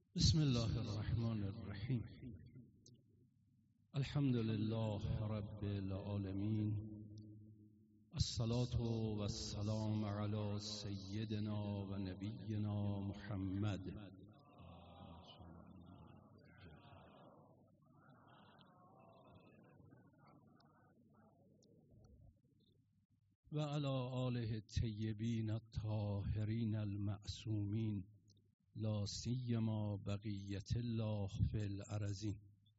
بسم الله الرحمن الرحیم. الحمد لله رب العالمین، الصلاة و السلام علی سیدنا و نبینا محمد و علی آله الطیبین الطاهرین المعصومین، لا سیما بقیت الله فی الارضین.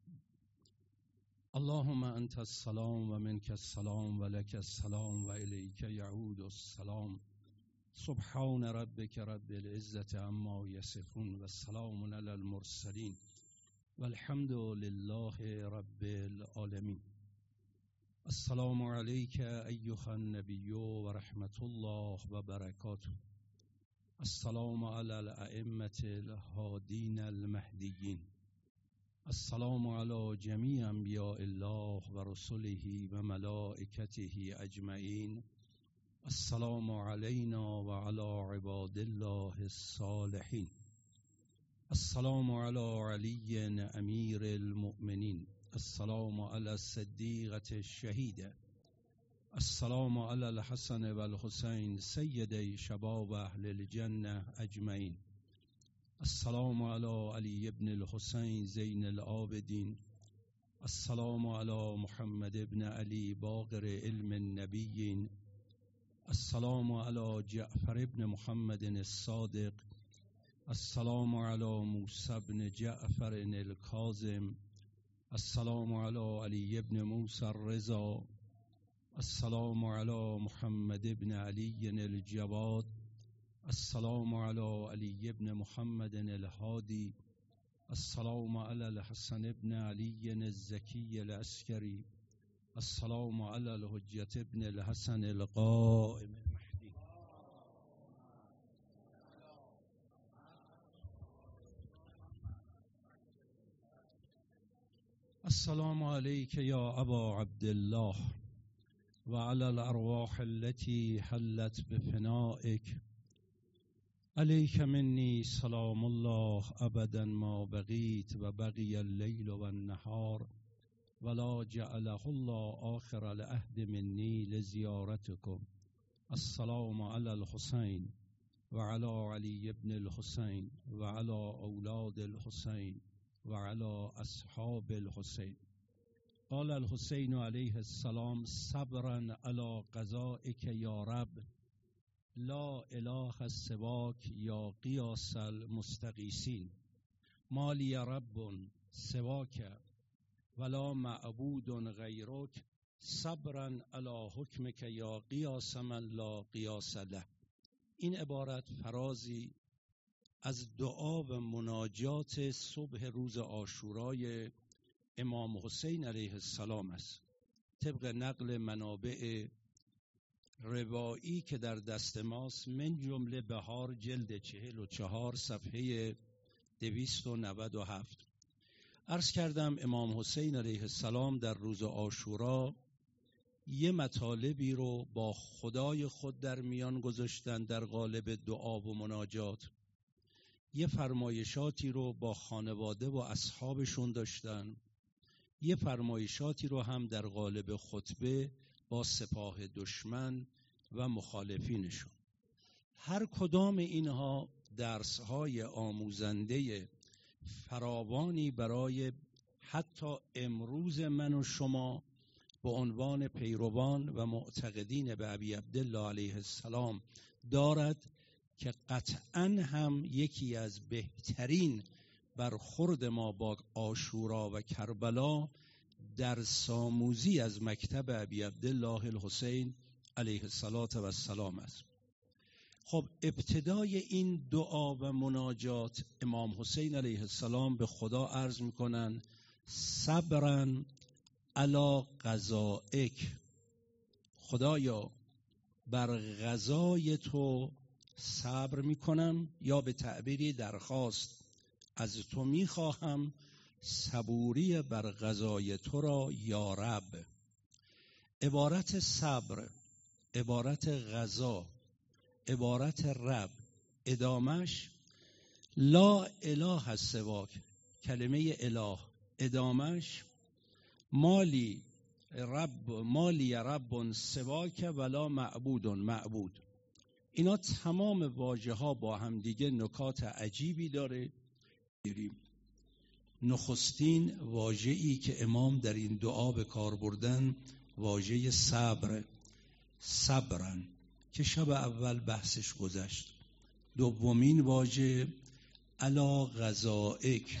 اللهم انت السلام و منک السلام و لک السلام و الیک یعود السلام. سبحان ربک رب العزة عما یصفون و سلام علی المرسلین و الحمد لله رب العالمین. السلام علیک ایها النبی و رحمت الله و برکاته. السلام علی الائمة الهادین المهدیین. السلام علی جمیع انبیاء الله و رسله و ملائکته اجمعین. السلام علینا و علی عباد الله الصالحین. السلام علی علی امیر المؤمنین. السلام علی الصدیقة الشهیده. السلام علی الحسن و الحسین سیدی شباب اهل الجنة اجمعین. السلام علی علی ابن الحسین زین العابدین. السلام علی محمد ابن علی باقر علم النبیین. السلام علی جعفر ابن محمد الصادق. السلام علی موسی ابن جعفر الکاظم. السلام علی علی ابن موسی الرضا. السلام علی محمد ابن علی الجواد. السلام علی علی ابن محمد الهادی. السلام علی الحسن ابن علی الزکی العسکری. السلام علی الحجة ابن الحسن القائم المهدی. السلام علیک یا ابا عبدالله و علی الارواح التي حلت بفنائک. علیک منی سلام الله ابدا ما بقیت و بقی اللیل و النهار ولا جعله الله آخر العهد منی لزیارتکم. السلام علی الحسین و علی علی ابن الحسین و علی اولاد الحسین و علی اصحاب الحسین. قال الحسین علیه السلام صبرا علی قضائک یا رب، لا اله سواک یا قیاس المستغیثین. ما لی رب سواک ولا معبود غیرک، صبرا علی حکمک یا قیاس من لا قیاس له. این عبارت فرازی از دعا و مناجات صبح روز عاشورای امام حسین علیه السلام است، طبق نقل منابع روایی که در دست ماست، من جمله بهار جلد 44 صفحه 297. عرض کردم امام حسین علیه السلام در روز عاشورا یه مطالبی رو با خدای خود در میان گذاشتن در قالب دعا و مناجات، یه فرمایشاتی رو با خانواده و اصحابشون داشتن، یه فرمایشاتی رو هم در قالب خطبه با سپاه دشمن و مخالفینشون. هر کدام اینها درس‌های آموزنده فراوانی برای حتی امروز من و شما به عنوان پیروان و معتقدین به ابی عبدالله علیه السلام دارد که قطعاً هم یکی از بهترین برخورد ما با عاشورا و کربلا در ساموزی از مکتب ابی عبدالله الحسین علیه السلام است. خب ابتدای این دعا و مناجات امام حسین علیه السلام به خدا عرض میکنن صبرا علی قضائک، خدایا بر قضای تو صبر میکنم، یا به تعبیری درخواست از تو میخواهم صبوری بر قضای تو را یا رب. عبارت صبر، عبارت قضا، عبارت رب، ادامش لا اله سواک، کلمه اله ادامش مالی رب سواک ولا معبود. اینا تمام واژه ها با هم دیگه نکات عجیبی داره. نخستین واژه‌ای که امام در این دعا به کار بردن واژه صبرن که شب اول بحثش گذشت. دومین واژه علی غذائک،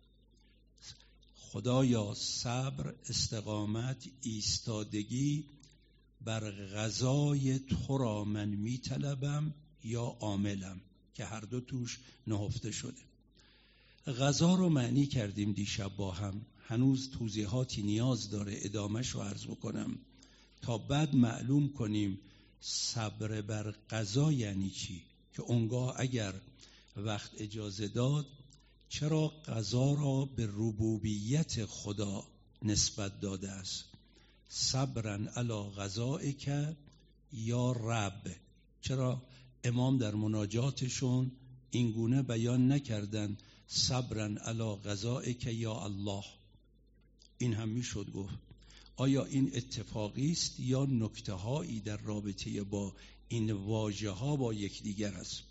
خدایا صبر، استقامت، ایستادگی بر غذای تو را من میطلبم یا عاملم، که هر دو توش نهفته شده. غذا رو معنی کردیم دیشب با هم، هنوز توضیحاتی نیاز داره، ادامهش رو عرض بکنم تا بعد معلوم کنیم صبر بر غذا یعنی چی، که اونگاه اگر وقت اجازه داد چرا غذا را به ربوبیت خدا نسبت داده است. صبرن علی غذائک یا رب، چرا امام در مناجاتشون این گونه بیان نکردن صبرن علی غذائک یا الله؟ این هم میشد گفت. آیا این اتفاقی است یا نکته هایی در رابطه با این واژه ها با یکدیگر است؟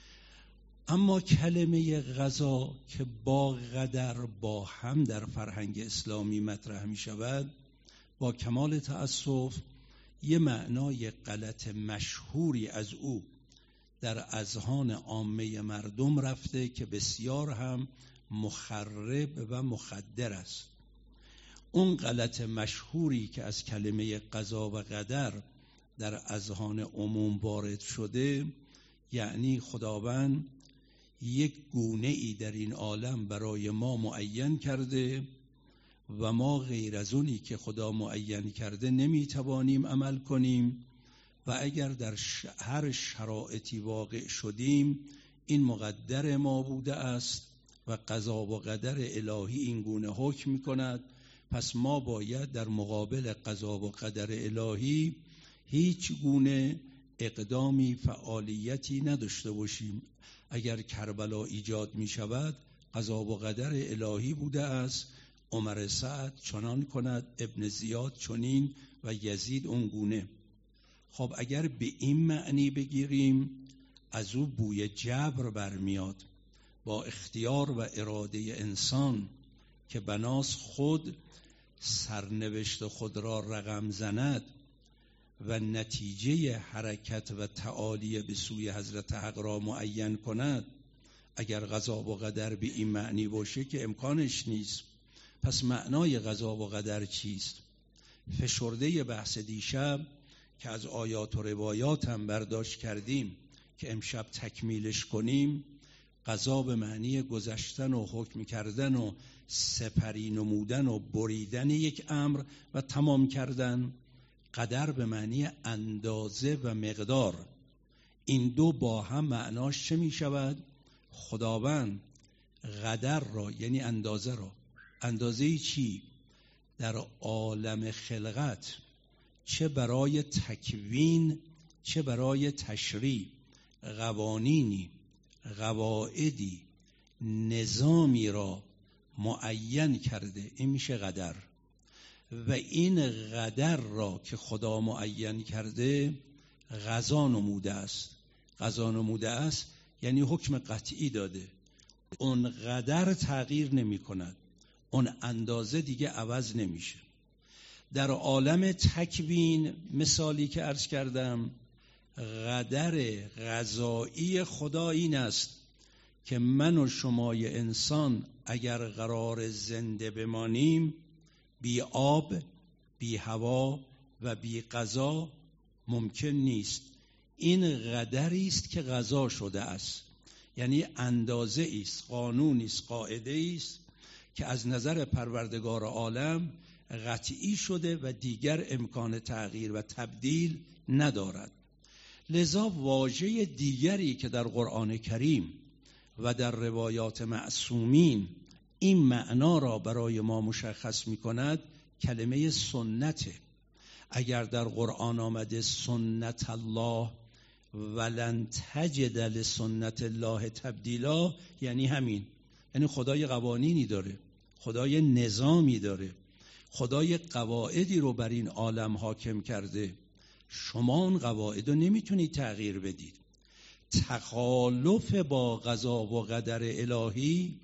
اما کلمه غذا که با قدر با هم در فرهنگ اسلامی مطرح می شود، با کمال تأسف یه معنای غلط مشهوری از او در اذهان عامه مردم رفته که بسیار هم مخرب و مخدر است. اون غلط مشهوری که از کلمه قضا و قدر در اذهان عموم وارد شده، یعنی خداوند یک گونه ای در این عالم برای ما معین کرده و ما غیر از اونی که خدا معین کرده نمیتوانیم عمل کنیم و اگر در هر شرایطی واقع شدیم این مقدر ما بوده است و قضا و قدر الهی این گونه حکم می‌کند. پس ما باید در مقابل قضا و قدر الهی هیچ گونه اقدامی، فعالیتی نداشته باشیم. اگر کربلا ایجاد می شود قضا و قدر الهی بوده است، عمر سعد چنان کند، ابن زیاد چنین و یزید اون گونه. خب اگر به این معنی بگیریم از او بوی جبر برمیاد. با اختیار و اراده انسان که بناس خود سرنوشت خود را رقم زند و نتیجه حرکت و تعالی به سوی حضرت حق را معین کند، اگر قضا و قدر به این معنی باشه که امکانش نیست، پس معنای قضا و قدر چیست؟ فشرده بحث دیشب که از آیات و روایات هم برداشت کردیم که امشب تکمیلش کنیم، قضا به معنی گذشتن و حکم کردن و سپری نمودن و بریدن یک امر و تمام کردن. قدر به معنی اندازه و مقدار. این دو با هم معناش چه می شود؟ خداوند قدر را یعنی اندازه را، اندازه چی؟ در عالم خلقت چه برای تکوین چه برای تشریع قوانینی، قواعدی، نظامی را معین کرده، این میشه قدر. و این قدر را که خدا معین کرده قضا نموده است. قضا نموده است یعنی حکم قطعی داده. اون قدر تغییر نمی کند، اون اندازه دیگه عوض نمیشه. در عالم تکوین مثالی که عرض کردم، قدر قضایی خدا این است که من و شمای انسان اگر قرار زنده بمانیم بی آب، بی هوا و بی غذا ممکن نیست. این قدری است که قضا شده است، یعنی اندازه است، قانونی است، قاعده است که از نظر پروردگار عالم قطعی شده و دیگر امکان تغییر و تبدیل ندارد. لذا واژه دیگری که در قرآن کریم و در روایات معصومین این معنا را برای ما مشخص می کند کلمه سنته. اگر در قرآن آمده سنت الله ولن تجد لسنت الله تبدیلا یعنی همین، یعنی خدای قوانینی داره، خدای نظامی داره، خدای قواعدی رو بر این عالم حاکم کرده. شما اون قواعد رو نمیتونید تغییر بدید. تخالف با قضا و قدر الهی،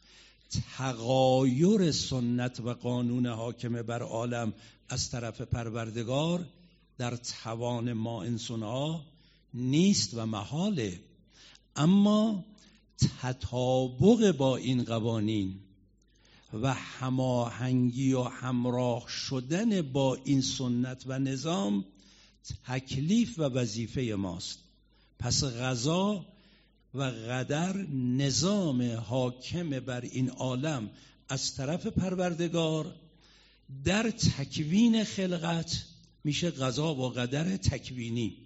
تغایر سنت و قانون حاکم بر عالم از طرف پروردگار در توان ما انسان‌ها نیست و محاله. اما تطابق با این قوانین و هماهنگی و همراه شدن با این سنت و نظام تکلیف و وظیفه ماست. پس قضا و قدر، نظام حاکم بر این عالم از طرف پروردگار در تکوین خلقت میشه قضا و قدر تکوینی.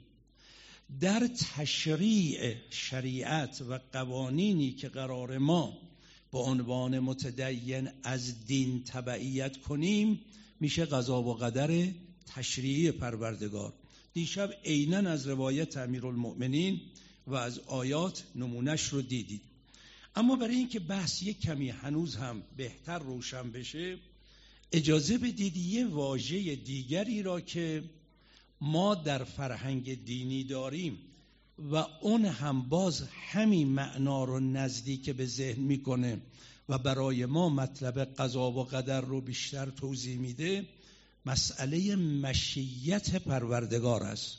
در تشریع شریعت و قوانینی که قرار ما با عنوان متدین از دین تبعیت کنیم میشه قضا و قدر تشریعی پروردگار. دیشب عیناً از روایت امیرالمؤمنین و از آیات نمونش رو دیدید. اما برای اینکه بحث یک کمی هنوز هم بهتر روشن بشه، اجازه بدید یه واژه دیگری را که ما در فرهنگ دینی داریم و اون هم باز همین معنا رو نزدیک به ذهن میکنه و برای ما مطلب قضا و قدر رو بیشتر توضیح میده، مسئله مشیت پروردگار است.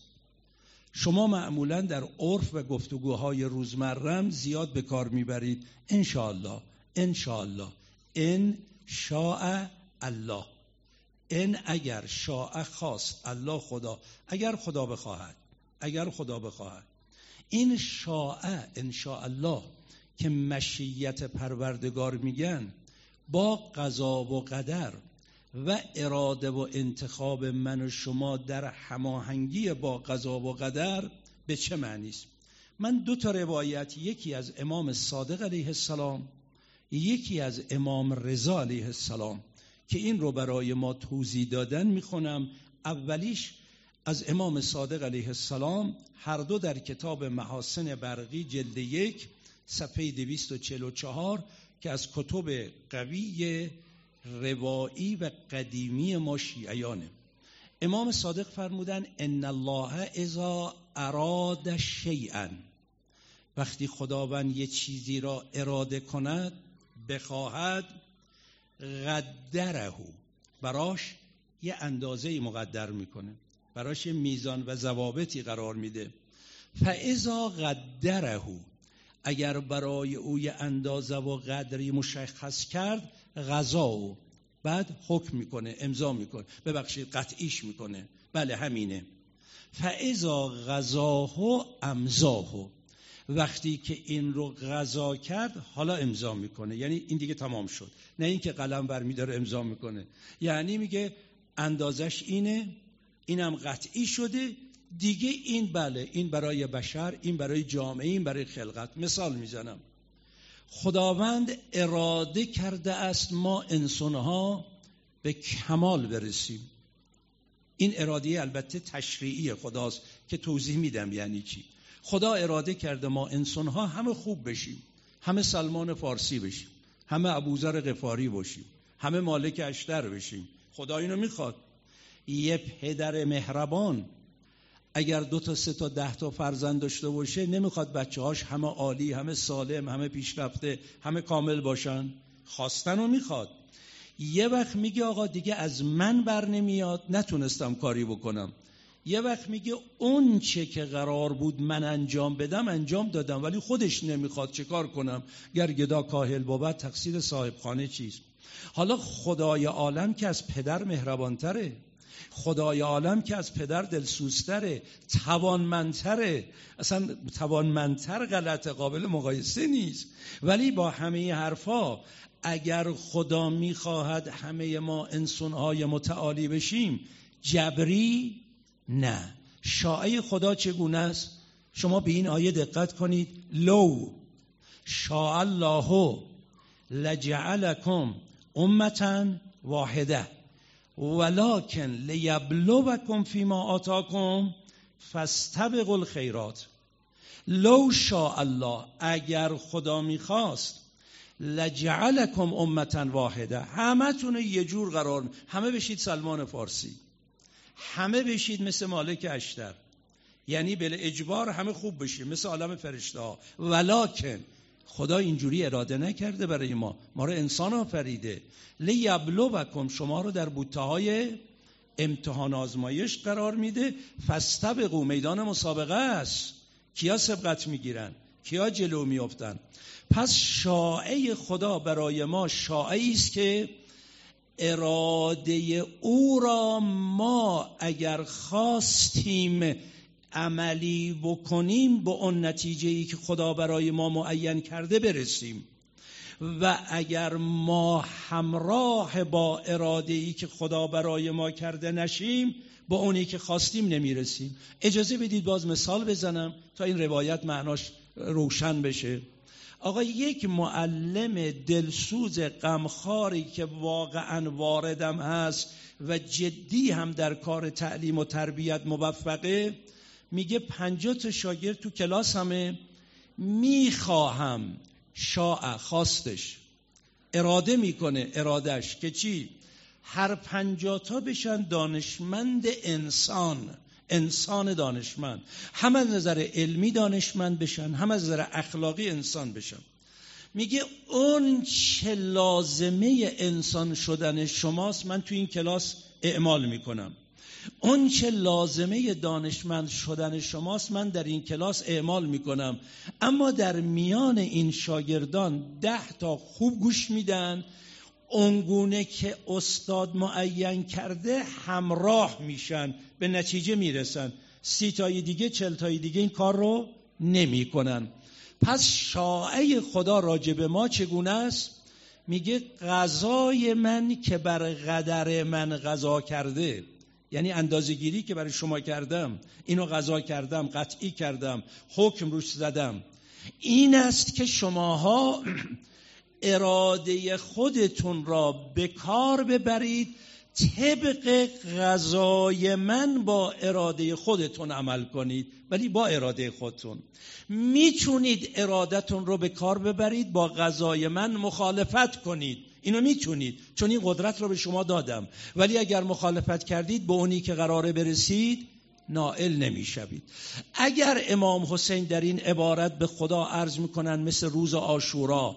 شما معمولا در عرف و گفتگوهای روزمرم زیاد به کار میبرید انشاءالله، انشاءالله، ان شاء الله، ان اگر شاء خواست الله خدا، اگر خدا بخواهد، اگر خدا بخواهد. این شاء ان شاء الله که مشیت پروردگار میگن با قضا و قدر و اراده و انتخاب من و شما در هماهنگی با قضا و قدر به چه معنی است؟ من 2 روایت، یکی از امام صادق علیه السلام، یکی از امام رضا علیه السلام که این رو برای ما توضیح دادن میخونم. اولیش از امام صادق علیه السلام، هر دو در کتاب محاسن برقی جلد 1 صفحه 244 که از کتب قوی روایی و قدیمی ما شیعیانه. امام صادق فرمودن ان الله اذا اراد شیئا، وقتی خداوند یه چیزی را اراده کند، بخواهد، قدره، براش یه اندازه‌ای مقدر میکنه، براش یه میزان و ضوابطی قرار میده. فاذا قدره، اگر برای او یه اندازه و قدری مشخص کرد، قضا، بعد حکم میکنه، امضا میکنه، ببخشید قطعیش میکنه، بله همینه. فاذا قضاه امضاه، وقتی که این رو قضا کرد حالا امضا میکنه، یعنی این دیگه تمام شد. نه اینکه قلم برمی‌داره امضا میکنه، یعنی میگه اندازش اینه، اینم قطعی شده دیگه، این بله، این برای بشر، این برای جامعه، این برای خلقت. مثال میزنم، خداوند اراده کرده است ما انسان‌ها به کمال برسیم. این اراده البته تشریعی خداست که توضیح میدم یعنی چی. خدا اراده کرده ما انسان‌ها همه خوب بشیم، همه سلمان فارسی بشیم، همه ابوذر غفاری باشیم، همه مالک اشتر بشیم. خدا اینو میخواد. یه پدر مهربان اگر 2 تا 3 تا 10 تا فرزند داشته باشه، نمیخواد بچه‌هاش همه عالی، همه سالم، همه پیشرفته، همه کامل باشن. خواستن رو میخواد. یه وقت میگه آقا دیگه از من بر نمیاد، نتونستم کاری بکنم. یه وقت میگه اون چه که قرار بود من انجام بدم انجام دادم، ولی خودش نمیخواد، چه کار کنم؟ گر گدا کاهل بود تقصیر صاحب خانه چیست؟ حالا خدای عالم که از پدر مهربانتره، خدای عالم که از پدر دلسوزتره، توانمندتره، اصلا توانمندتر غلطه، قابل مقایسه نیست. ولی با همه حرفا اگر خدا میخواهد همه ما انسان‌های متعالی بشیم، جبری نه. شاء خدا چگونه است؟ شما به این آیه دقت کنید. لو شاء الله لجعلکم امة واحده ولکن لیبلوکم فیما آتاکم فاستبقوا الخیرات. لو شاء الله، اگر خدا میخواست، لجعلکم امة واحده، همه تون یه جور قرار، همه بشید سلمان فارسی، همه بشید مثل مالک اشتر، یعنی بل اجبار همه خوب بشید مثل عالم فرشته ها. ولکن خدا اینجوری اراده نکرده برای ما رو انسان آفریده. لیبلوکم، شما رو در بوته‌های امتحان آزمایش قرار میده. فاستبقوا، میدان مسابقه است، کیا سبقت میگیرن، کیا جلو میافتن. پس شائع خدا برای ما شائعی است که اراده او را ما اگر خواستیم عملی بکنیم به اون نتیجه‌ای که خدا برای ما معین کرده برسیم، و اگر ما همراه با اراده‌ای که خدا برای ما کرده نشیم به اونی که خواستیم نمیرسیم. اجازه بدید باز مثال بزنم تا این روایت معناش روشن بشه. آقا یک معلم دلسوز غمخواری که واقعا واردم هست و جدی هم در کار تعلیم و تربیت موفقه، میگه 50 تا شاگرد تو کلاس همه، میخواهم، شاء خواستش، اراده میکنه ارادش که چی؟ هر 50 تا بشن دانشمند انسان دانشمند، هم از نظر علمی دانشمند بشن، هم از نظر اخلاقی انسان بشن. میگه اون چه لازمه انسان شدن شماست من تو این کلاس اعمال میکنم، اون چه لازمه دانشمند شدن شماست من در این کلاس اعمال میکنم. اما در میان این شاگردان 10 تا خوب گوش میدن، اونگونه که استاد معین کرده همراه میشن، به نتیجه میرسن. 30 تای دیگه 40 تای دیگه این کار رو نمی کنن. پس شائع خدا راجب ما چگونه است؟ میگه قضای من که بر قدر من قضا کرده، یعنی اندازه‌گیری که برای شما کردم، اینو قضا کردم، قطعی کردم، حکم روش زدم، این است که شماها اراده خودتون را به کار ببرید، طبق قضای من با اراده خودتون عمل کنید، ولی با اراده خودتون. میتونید ارادتون رو به کار ببرید، با قضای من مخالفت کنید، اینو میتونید چون این قدرت رو به شما دادم، ولی اگر مخالفت کردید به اونی که قراره برسید نائل نمیشوید. اگر امام حسین در این عبارت به خدا عرض میکنن مثل روز عاشورا،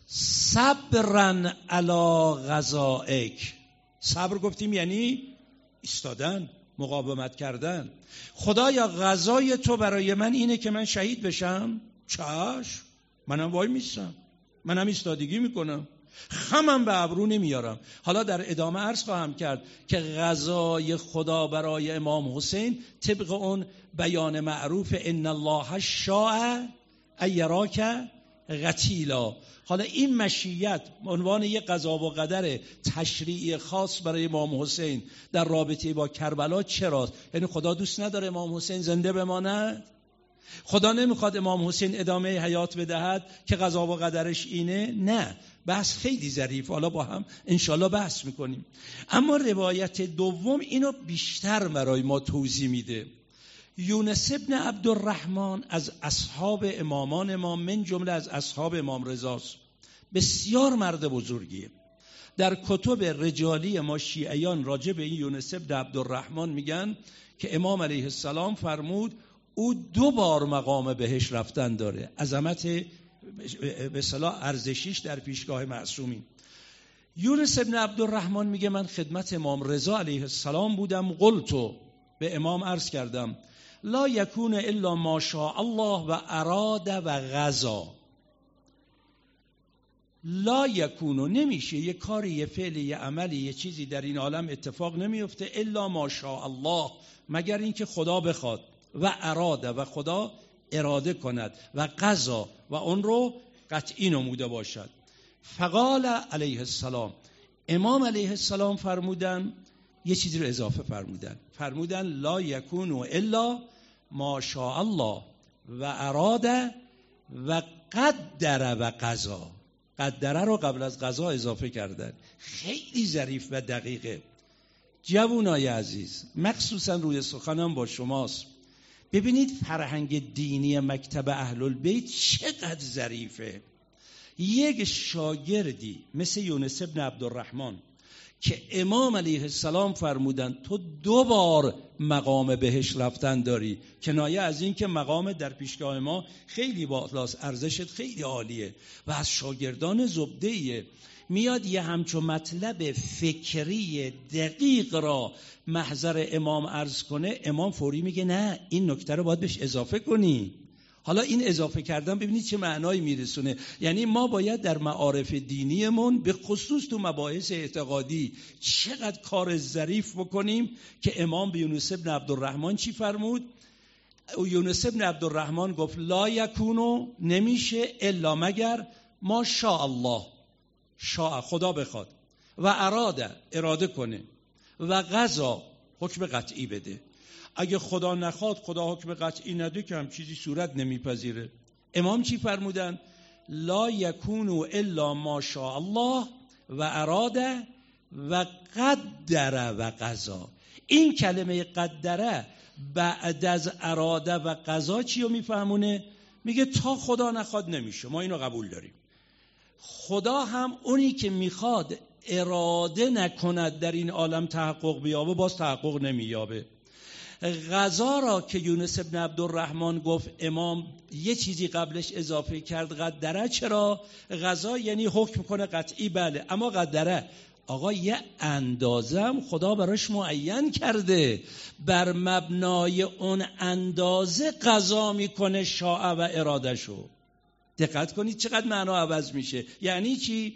صبرن علی غذائک، صبر گفتیم یعنی ایستادن، مقاومت کردن. خدایا غذای تو برای من اینه که من شهید بشم؟ چشم، منم وای میستم، منم ایستادگی میکنم، خمم به ابرو نمیارم. حالا در ادامه عرض خواهم کرد که غذای خدا برای امام حسین طبق اون بیان معروف ان الله شاء ایراک قتیلا. حالا این مشیت عنوان یک قضا و قدر تشریعی خاص برای امام حسین در رابطه با کربلا چراست؟ یعنی خدا دوست نداره امام حسین زنده بماند؟ خدا نمیخواد امام حسین ادامه حیات بدهد که قضا و قدرش اینه؟ نه، بحث خیلی ظریف، حالا با هم انشالله بحث میکنیم. اما روایت دوم اینو بیشتر برای ما توضیح میده. یونس ابن عبدالرحمن از اصحاب امامان امام، من جمله از اصحاب امام رضاست، بسیار مرد بزرگیه. در کتب رجالی ما شیعیان راجع به این یونس ابن عبدالرحمن میگن که امام علیه السلام فرمود او 2 بار مقام بهش رفتن داره، عظمت به اصطلاح ارزشیش در پیشگاه معصومین. یونس ابن عبدالرحمن میگه من خدمت امام رضا علیه السلام بودم، قلتو، به امام عرض کردم لا یکون الا ما شاء الله و اراد و غزا. لا یکون، نمیشه یه کاری، یه فعلی، یه عملی، یه چیزی در این عالم اتفاق نمیفته الا ما شاء الله، مگر اینکه خدا بخواد، و اراده، و خدا اراده کند، و قضا، و اون رو قطعی نموده باشد. فقال علیه السلام، امام علیه السلام فرمودن یه چیزی رو اضافه فرمودن لا یکون الا ما شاء الله و اراده و قدر و قضا. قدره رو قبل از قضا اضافه کردن، خیلی ظریف و دقیقه. جوانای عزیز، مخصوصا روی سخنم با شماست، ببینید فرهنگ دینی مکتب اهل البیت چقدر ظریفه. یک شاگردی مثل یونس ابن عبدالرحمن که امام علیه السلام فرمودن تو 2 بار مقام بهشت رفتن داری، کنایه از این که مقام در پیشگاه ما خیلی بالاست، ارزشت خیلی عالیه و از شاگردان زبده‌ایه، میاد یه همچون مطلب فکری دقیق را محضر امام عرض کنه، امام فوری میگه نه این نکته رو باید بهش اضافه کنی. حالا این اضافه کردن ببینید چه معنایی میرسونه. یعنی ما باید در معارف دینیمون به خصوص تو مباحث اعتقادی چقدر کار ظریف بکنیم که امام به یونس ابن عبدالرحمن چی فرمود؟ یونس ابن عبدالرحمن گفت لا یکونو، نمیشه الا مگر ما شاء الله، شاء خدا بخواد، و اراده کنه، و قضا حکم قطعی بده. اگه خدا نخواد، خدا حکم قطعی نده که هم چیزی صورت نمیپذیره. امام چی فرمودن؟ لا یکونو الا ما شاء الله و اراده و قدر و قضا. این کلمه قدره بعد از اراده و قضا چی رو میفهمونه؟ میگه تا خدا نخواد نمیشه، ما اینو قبول داریم. خدا هم اونی که میخواد اراده نکند در این عالم تحقق بیابه، باز تحقق نمییابه. قضا را که یونس ابن عبدالرحمن گفت، امام یه چیزی قبلش اضافه کرد، قدره. چرا؟ قضا یعنی حکم کنه قطعی، بله، اما قدره آقا یه اندازم خدا براش معین کرده، بر مبنای اون اندازه قضا میکنه شاء و ارادهشو. دقت کنید چقدر معنا عوض میشه. یعنی چی؟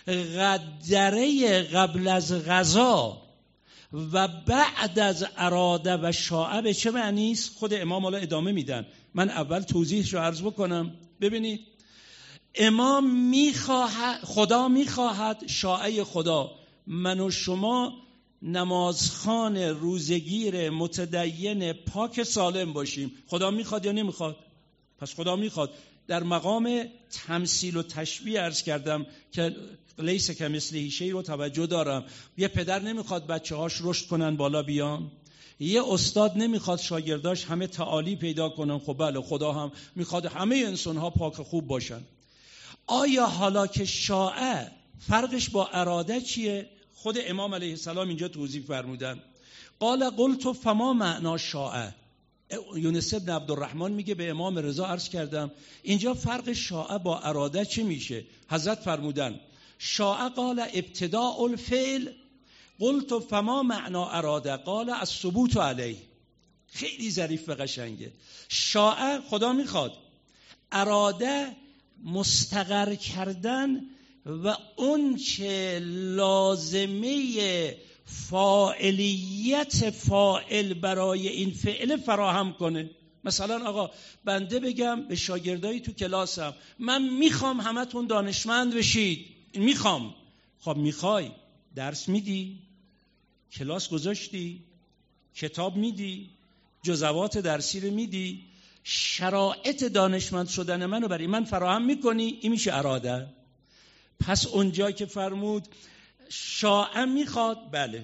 قدره قبل از قضا و بعد از اراده و شاء به چه معنی است؟ خود امام حالا ادامه میدن، من اول توضیحش رو عرض بکنم. ببینید امام میخواهد، خدا میخواهد، شاء خدا من و شما نمازخوان روزگیر متدین پاک سالم باشیم. خدا میخواد یا نمیخواد؟ پس خدا میخواد. در مقام تمثیل و تشبیه عرض کردم که لیس کمثله شیء رو توجه دارم. یه پدر نمیخواد بچه‌هاش رشد کنن بالا بیان، یه استاد نمیخواد شاگرداش همه تعالی پیدا کنن. خب بله، خدا هم میخواد همه انسان‌ها پاک خوب باشن. آیا حالا که شاء فرقش با اراده چیه؟ خود امام علیه السلام اینجا توضیح فرمودن. قال قلت فما معنا شاء. یونس ابن عبدالرحمن میگه به امام رضا عرض کردم اینجا فرق شاء با اراده چی میشه؟ حضرت فرمودن شاء قال ابتداء الفعل، قلت فما معنا اراده، قال الثبوت علیه. خیلی ظریف و قشنگه. شاء خدا میخواد، اراده مستقر کردن و اون چه لازمه فاعلیت فاعل برای این فعل فراهم کنه. مثلا آقا بنده بگم به شاگردایی تو کلاسم من میخوام همتون دانشمند بشید، میخوام. خب میخوای، درس میدی، کلاس گذاشتی، کتاب میدی، جزوات درسی رو میدی، شرایط دانشمند شدن منو برای من فراهم میکنی، این میشه اراده. پس اونجا که فرمود شاء میخواد، بله،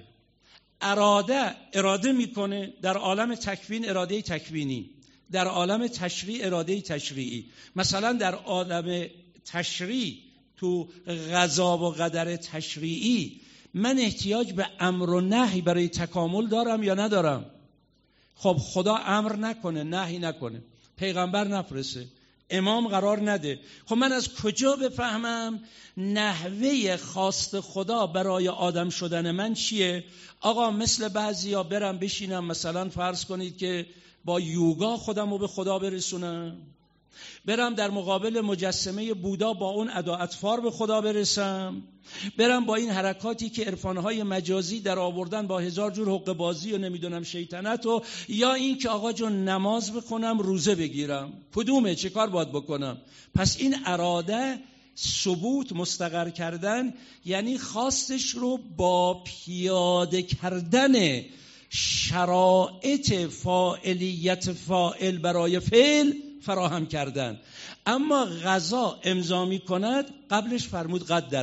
اراده میکنه. در عالم تکوین اراده تکوینی، در عالم تشریع اراده تشریعی. مثلا در عالم تشریع تو قضا و قدر تشریعی من احتیاج به امر و نهی برای تکامل دارم یا ندارم؟ خب خدا امر نکنه، نهی نکنه، پیغمبر نفرسته، امام قرار نده، خب من از کجا بفهمم نحوه خواست خدا برای آدم شدن من چیه؟ آقا مثل بعضیا برم بشینم مثلا فرض کنید که با یوگا خودم رو به خدا برسونم، برم در مقابل مجسمه بودا با اون ادا اطفار به خدا برسم، برم با این حرکاتی که عرفانهای مجازی در آوردن با 1000 جور حقه بازی و نمیدونم شیطنت، و یا این که آقا جون نماز بخونم روزه بگیرم، کدومه؟ چه کار باید بکنم؟ پس این اراده، ثبوت، مستقر کردن، یعنی خواستش رو با پیاده کردن شرایط فاعلیت فاعل برای فعل فراهم کردن. اما قضا امضا می کند، قبلش فرمود قدره،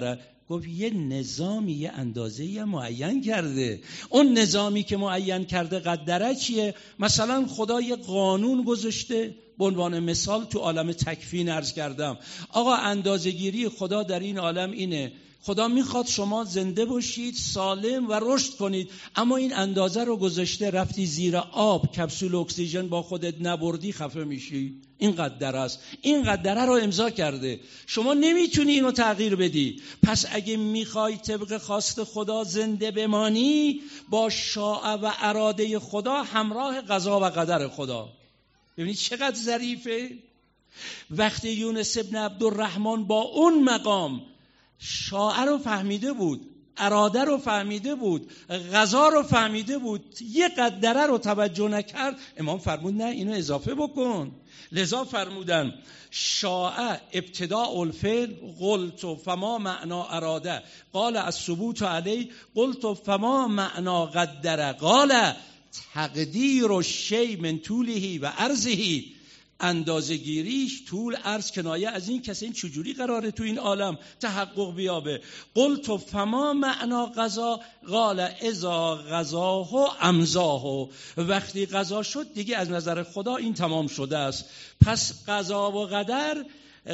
گفت یه نظامی یه اندازه‌ای معین کرده. اون نظامی که معین کرده قدره چیه؟ مثلا خدا یه قانون گذاشته. به عنوان مثال تو عالم تکوین عرض کردم آقا اندازه‌گیری خدا در این عالم اینه. خدا میخواد شما زنده باشید، سالم و رشد کنید، اما این اندازه رو گذاشته. رفتی زیر آب، کپسول اکسیژن با خودت نبردی، خفه میشی. این قدره است. این قدره رو امضا کرده. شما نمیتونی اینو تغییر بدی. پس اگه میخوای طبق خواست خدا زنده بمانی، با شاء و اراده خدا همراه قضا و قدر خدا. ببینید چقدر ظریفه. وقتی یونس ابن عبدالرحمن با اون مقام شاعر رو فهمیده بود، اراده رو فهمیده بود، قضا رو فهمیده بود، یه قدره رو توجه نکرد، امام فرمود نه اینو اضافه بکن. لذا فرمودن شاء ابتداء الفعل قلت فما معنا اراده قال الثبوت علی قلت فما معنا قدره قال تقدیر الشیء من طوله و عرضه. اندازه‌گیریش طول عرض کنایه از این کسی این چجوری قراره تو این عالم تحقق بیابه. قلت فما معنا قضا قال اذا قضاه امضاه. وقتی قضا شد دیگه از نظر خدا این تمام شده است. پس قضا و قدر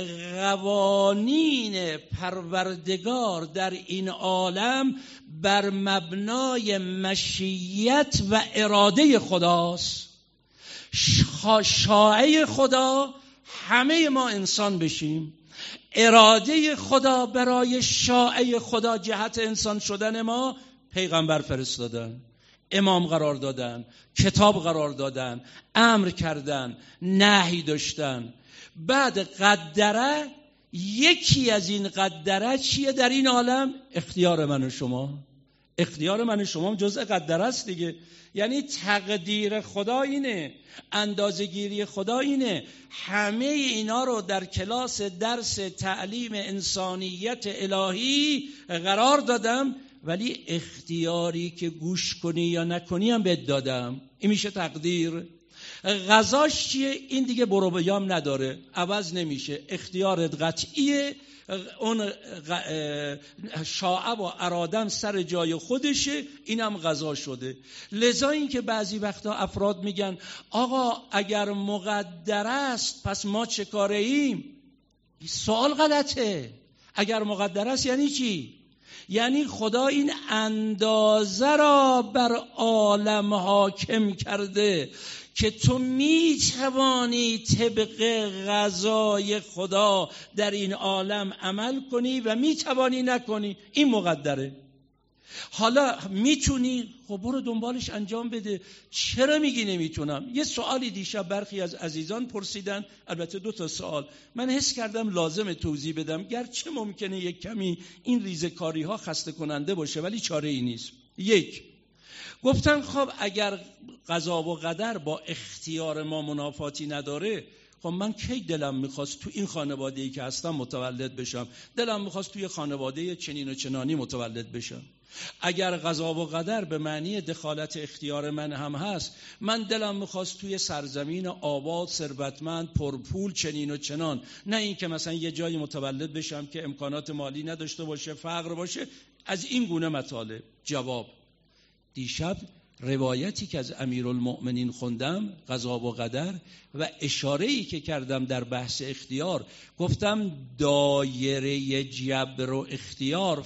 قوانین پروردگار در این عالم بر مبنای مشیت و اراده خداست. شاعه خدا همه ما انسان بشیم، اراده خدا برای شاعه خدا جهت انسان شدن ما پیغمبر فرستادن، امام قرار دادن، کتاب قرار دادن، امر کردن، نهی داشتن. بعد قدره، یکی از این قدره چیه در این عالم؟ اختیار من و شما. اختیار من و شما جزء قدره است دیگه. یعنی تقدیر خدا اینه، اندازه‌گیری خدا اینه. همه اینا رو در کلاس درس تعلیم انسانیت الهی قرار دادم، ولی اختیاری که گوش کنی یا نکنی هم بهت دادم. این میشه تقدیر. قضاش چیه؟ این دیگه برو بیام نداره، عوض نمیشه، اختیارت قطعیه. اون شاء و ارادم سر جای خودشه، اینم قضا شده. لذا این که بعضی وقتا افراد میگن آقا اگر مقدر است پس ما چه کاره ایم؟ سوال غلطه. اگر مقدر است یعنی چی؟ یعنی خدا این اندازه را بر عالم حاکم کرده که تو میتوانی طبق قضای خدا در این عالم عمل کنی و میتوانی نکنی. این مقدره. حالا میتونی، خب برو دنبالش انجام بده. چرا میگی نمیتونم؟ یه سوالی دیشب برخی از عزیزان پرسیدن، البته 2 سوال. من حس کردم لازم توضیح بدم، گرچه ممکنه یک کمی این ریزکاری ها خسته کننده باشه ولی چاره ای نیست. یک، گفتن خب اگر قضا و قدر با اختیار ما منافاتی نداره، خب من کی دلم میخواست تو این خانواده‌ای که هستم متولد بشم؟ دلم میخواست توی خانواده چنین و چنانی متولد بشم. اگر قضا و قدر به معنی دخالت اختیار من هم هست، من دلم میخواست توی سرزمین آباد، ثروتمند، پرپول، چنین و چنان، نه این که مثلا یه جایی متولد بشم که امکانات مالی نداشته باشه، فقر باشه. از این گونه مطالب. جواب: دیشب روایتی که از امیرالمؤمنین خوندم، قضا و قدر، و اشاره‌ای که کردم در بحث اختیار، گفتم دایره جبر و اختیار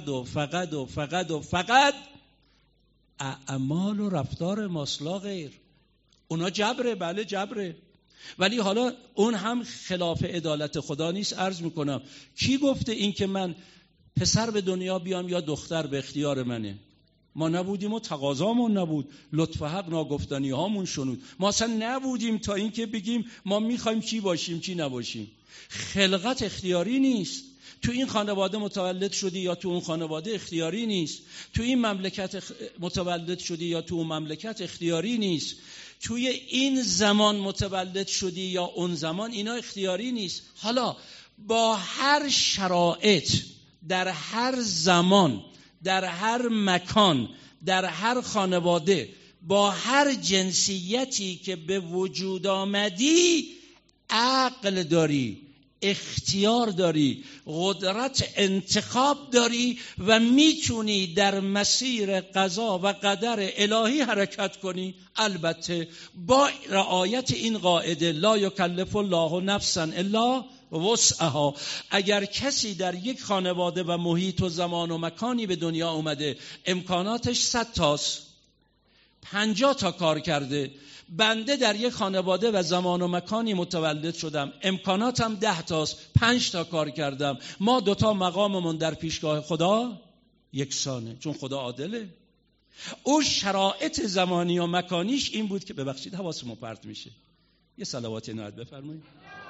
فقط اعمال و رفتار ماست، لا غیر. اونا جبره، بله جبره، ولی حالا اون هم خلاف عدالت خدا نیست. عرض میکنم کی گفته این که من پسر به دنیا بیام یا دختر به اختیار منه؟ ما نبودیم و تقاضامون نبود، لطف حق ناگفتنی هامون شنود. ما اصلا نبودیم تا این که بگیم ما میخوایم چی باشیم چی نباشیم. خلقت اختیاری نیست. تو این خانواده متولد شدی یا تو اون خانواده اختیاری نیست. تو این مملکت متولد شدی یا تو اون مملکت اختیاری نیست. توی این زمان متولد شدی یا اون زمان، اینا اختیاری نیست. حالا با هر شرایط، در هر زمان، در هر مکان، در هر خانواده، با هر جنسیتی که به وجود آمدی، عقل داری، اختیار داری، قدرت انتخاب داری و میتونی در مسیر قضا و قدر الهی حرکت کنی، البته با رعایت این قاعده لا یکلف الله نفسا الا وسعها. اگر کسی در یک خانواده و محیط و زمان و مکانی به دنیا اومده امکاناتش 100 تاست، 50 تا کار کرده، بنده در یک خانواده و زمان و مکانی متولد شدم، امکاناتم 10 تاست، 5 تا کار کردم، ما 2 تا مقاممون در پیشگاه خدا یکسانه، چون خدا عادله. او شرایط زمانی و مکانیش این بود که ببخشید حواسمون پرت میشه، یه صلوات عنایت بفرمایید.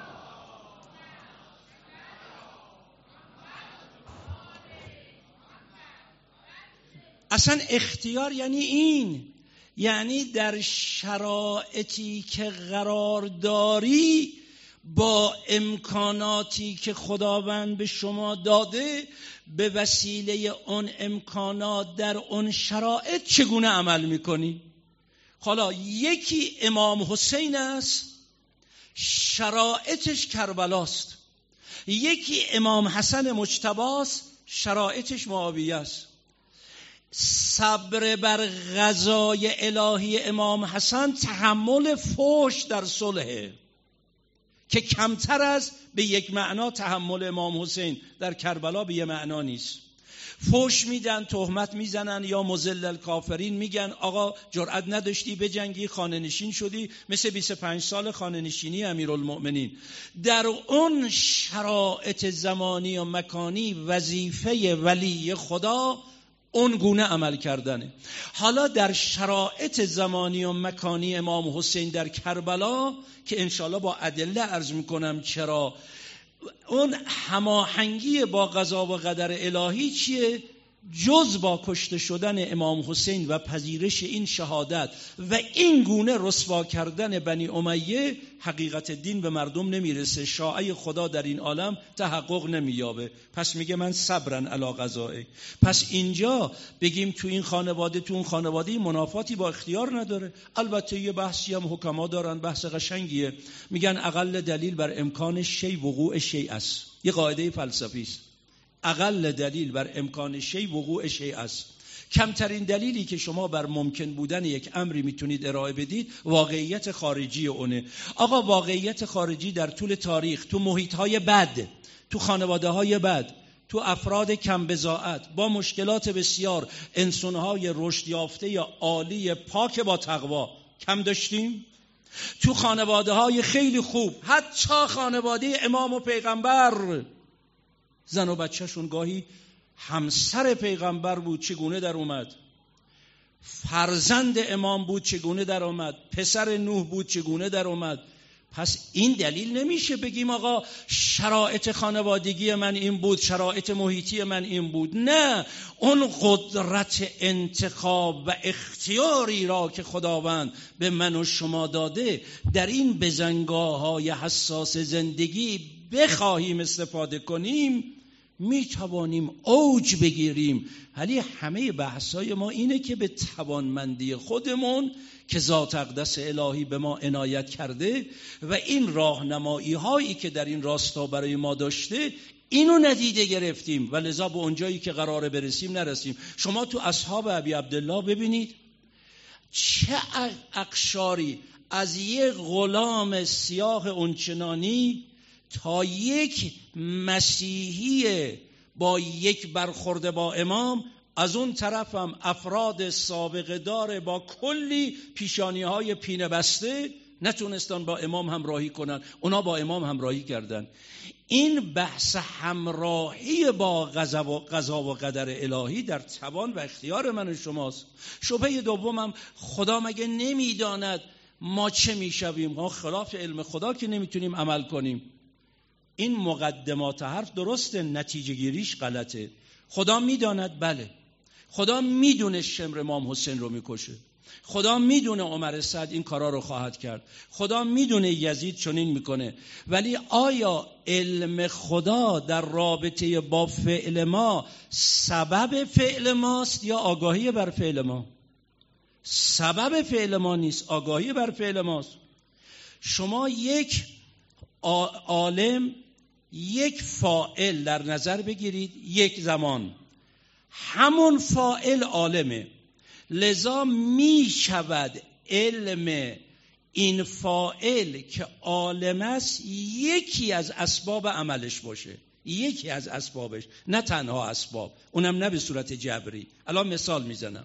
اصلا اختیار یعنی این، یعنی در شرایطی که قرار داری با امکاناتی که خداوند به شما داده به وسیله اون امکانات در اون شرایط چگونه عمل میکنی. حالا یکی امام حسین است، شرایطش کربلاست. یکی امام حسن مجتبی است، شرایطش معاویه است. صبر بر قضای الهی امام حسن تحمل فحش در صلح که کمتر از به یک معنا تحمل امام حسین در کربلا به یک معنا نیست. فحش میدن، تهمت میزنن یا مذل الکافرین، میگن آقا جرأت نداشتی بجنگی، خانه نشین شدی، مثل 25 سال خانه نشینی امیرالمؤمنین. در اون شرایط زمانی و مکانی وظیفه ولی خدا اون گونه عمل کردنه. حالا در شرایط زمانی و مکانی امام حسین در کربلا که انشالله با ادله عرض میکنم چرا، اون هماهنگی با قضا و قدر الهی چیه؟ جز با کشته شدن امام حسین و پذیرش این شهادت و این گونه رسوا کردن بنی امیه حقیقت دین به مردم نمیرسه، شایعه خدا در این عالم تحقق نمییابه. پس میگه من صبرن علی قضائه. پس اینجا بگیم تو این خانواده تو اون خانواده منافاتی با اختیار نداره. البته یه بحثی هم حکما دارن، بحث قشنگیه، میگن اقل دلیل بر امکان شی وقوع شی است. یه قاعده فلسفی است، اقل دلیل بر امکان شی وقوع شی است. کمترین دلیلی که شما بر ممکن بودن یک امری میتونید ارائه بدید واقعیت خارجی اونه. آقا واقعیت خارجی در طول تاریخ تو محیط‌های بد، تو خانواده‌های بد، تو افراد کم بضاعت با مشکلات بسیار، انسان‌های رشد یافته یا عالی پاک با تقوا کم داشتیم؟ تو خانواده‌های خیلی خوب، حتی خانواده امام و پیغمبر، زن و بچه‌شون گاهی همسر پیغمبر بود چگونه در اومد، فرزند امام بود چگونه در اومد، پسر نوح بود چگونه در اومد. پس این دلیل نمیشه بگیم آقا شرایط خانوادگی من این بود، شرایط محیطی من این بود. نه، اون قدرت انتخاب و اختیاری را که خداوند به من و شما داده در این بزنگاه‌های حساس زندگی بخواهیم استفاده کنیم می توانیم اوج بگیریم. ولی همه بحثای ما اینه که به توانمندی خودمون که ذات اقدس الهی به ما عنایت کرده و این راهنمایی هایی که در این راستا برای ما داشته اینو ندیده گرفتیم و لذا به اونجایی که قراره برسیم نرسیم. شما تو اصحاب ابی عبدالله ببینید چه اقشاری از یک غلام سیاه اونچنانی تا یک مسیحی با یک برخورد با امام، از اون طرف هم افراد سابقه دار با کلی پیشانی‌های پینه بسته نتونستن با امام همراهی کنن، اونا با امام همراهی کردن. این بحث همراهی با قضا و قدر الهی در توان و اختیار من و شماست. شبهه دومم، خدا مگه نمیداند ما چه میشویم؟ ما خلاف علم خدا که نمیتونیم عمل کنیم. این مقدمات حرف درسته، نتیجه گیریش غلطه. خدا میداند، بله، خدا میدونه شمر امام حسین رو میکشه، خدا میدونه عمر سعد این کارا رو خواهد کرد، خدا میدونه یزید چنین میکنه. ولی آیا علم خدا در رابطه با فعل ما سبب فعل ماست یا آگاهی بر فعل ما؟ سبب فعل ما نیست، آگاهی بر فعل ماست. شما یک عالم یک فاعل در نظر بگیرید، یک زمان همون فاعل عالمه، لذا می شود علم این فاعل که عالم است یکی از اسباب عملش باشه، یکی از اسبابش، نه تنها اسباب، اونم نه به صورت جبری. الان مثال میزنم.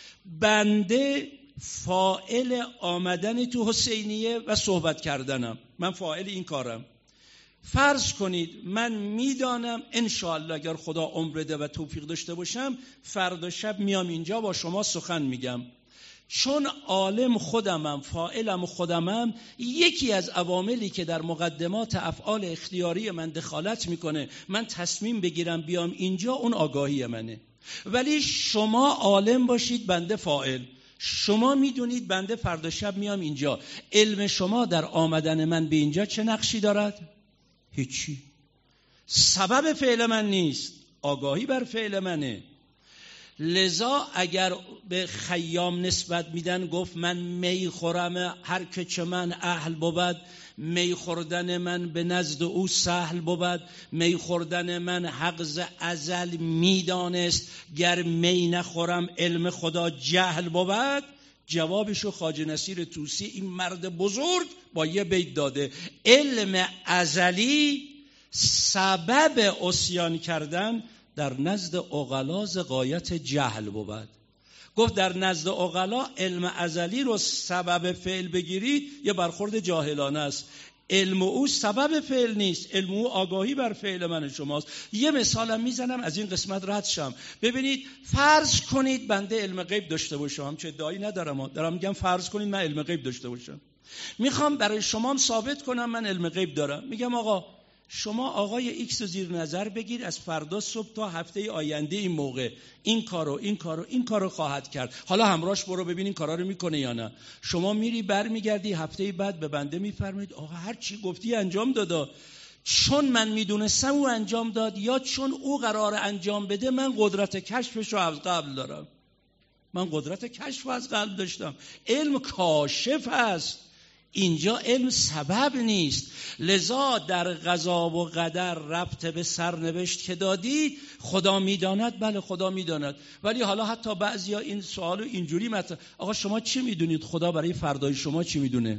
بنده فاعل آمدن تو حسینیه و صحبت کردنم، من فاعل این کارم. فرض کنید من میدانم انشاءالله اگر خدا عمر بده و توفیق داشته باشم فردا شب میام اینجا با شما سخن میگم. چون عالم خودمم، فاعلم خودمم، یکی از عواملی که در مقدمات افعال اختیاری من دخالت میکنه من تصمیم بگیرم بیام اینجا، اون آگاهی منه. ولی شما عالم باشید، بنده فاعل. شما میدونید بنده فردا شب میام اینجا، علم شما در آمدن من به اینجا چه نقشی دارد؟ هیچی. سبب فعل من نیست، آگاهی بر فعل منه. لذا اگر به خیام نسبت میدن گفت من می خورم، هر که چه من اهل بود، می خوردن من به نزد او سهل بود، می خوردن من حقز ازل میدانست، گر می نخورم علم خدا جهل بود. جوابشو خواجه نصیر طوسی، این مرد بزرگ، با یه بیت داده: علم ازلی سبب عصیان کردن در نزد عقلا ز غایت جهل بود. گفت در نزد عقلا علم ازلی رو سبب فعل بگیری یه برخورد جاهلانه است. علم او سبب فعل نیست، علم او آگاهی بر فعل من شماست. یه مثالم میزنم از این قسمت رد شم. ببینید فرض کنید بنده علم غیب داشته باشم، چه ادعایی ندارم، دارم میگم فرض کنید من علم غیب داشته باشم، میخوام برای شما ثابت کنم من علم غیب دارم. میگم آقا شما آقای ایکس رو زیر نظر بگیر، از فردا صبح تا هفته آینده این موقع این کارو خواهد کرد، حالا همراهش برو ببین این کارا رو میکنه یا نه. شما میری برمیگردی هفته بعد به بنده میفرمایید آقا هر چی گفتی انجام دادا، چون من میدونستم او انجام داد یا چون او قرار انجام بده من قدرت کشفش رو از قبل دارم. من قدرت کشف از قبل داشتم. علم کاشف است، اینجا علم سبب نیست. لذا در قضا و قدر ربط به سرنوشت که دادید، خدا میداند، بله خدا میداند. ولی حالا حتی بعضیا این سوالو اینجوری مطرح: آقا شما چی میدونید؟ خدا برای فردای شما چی میدونه؟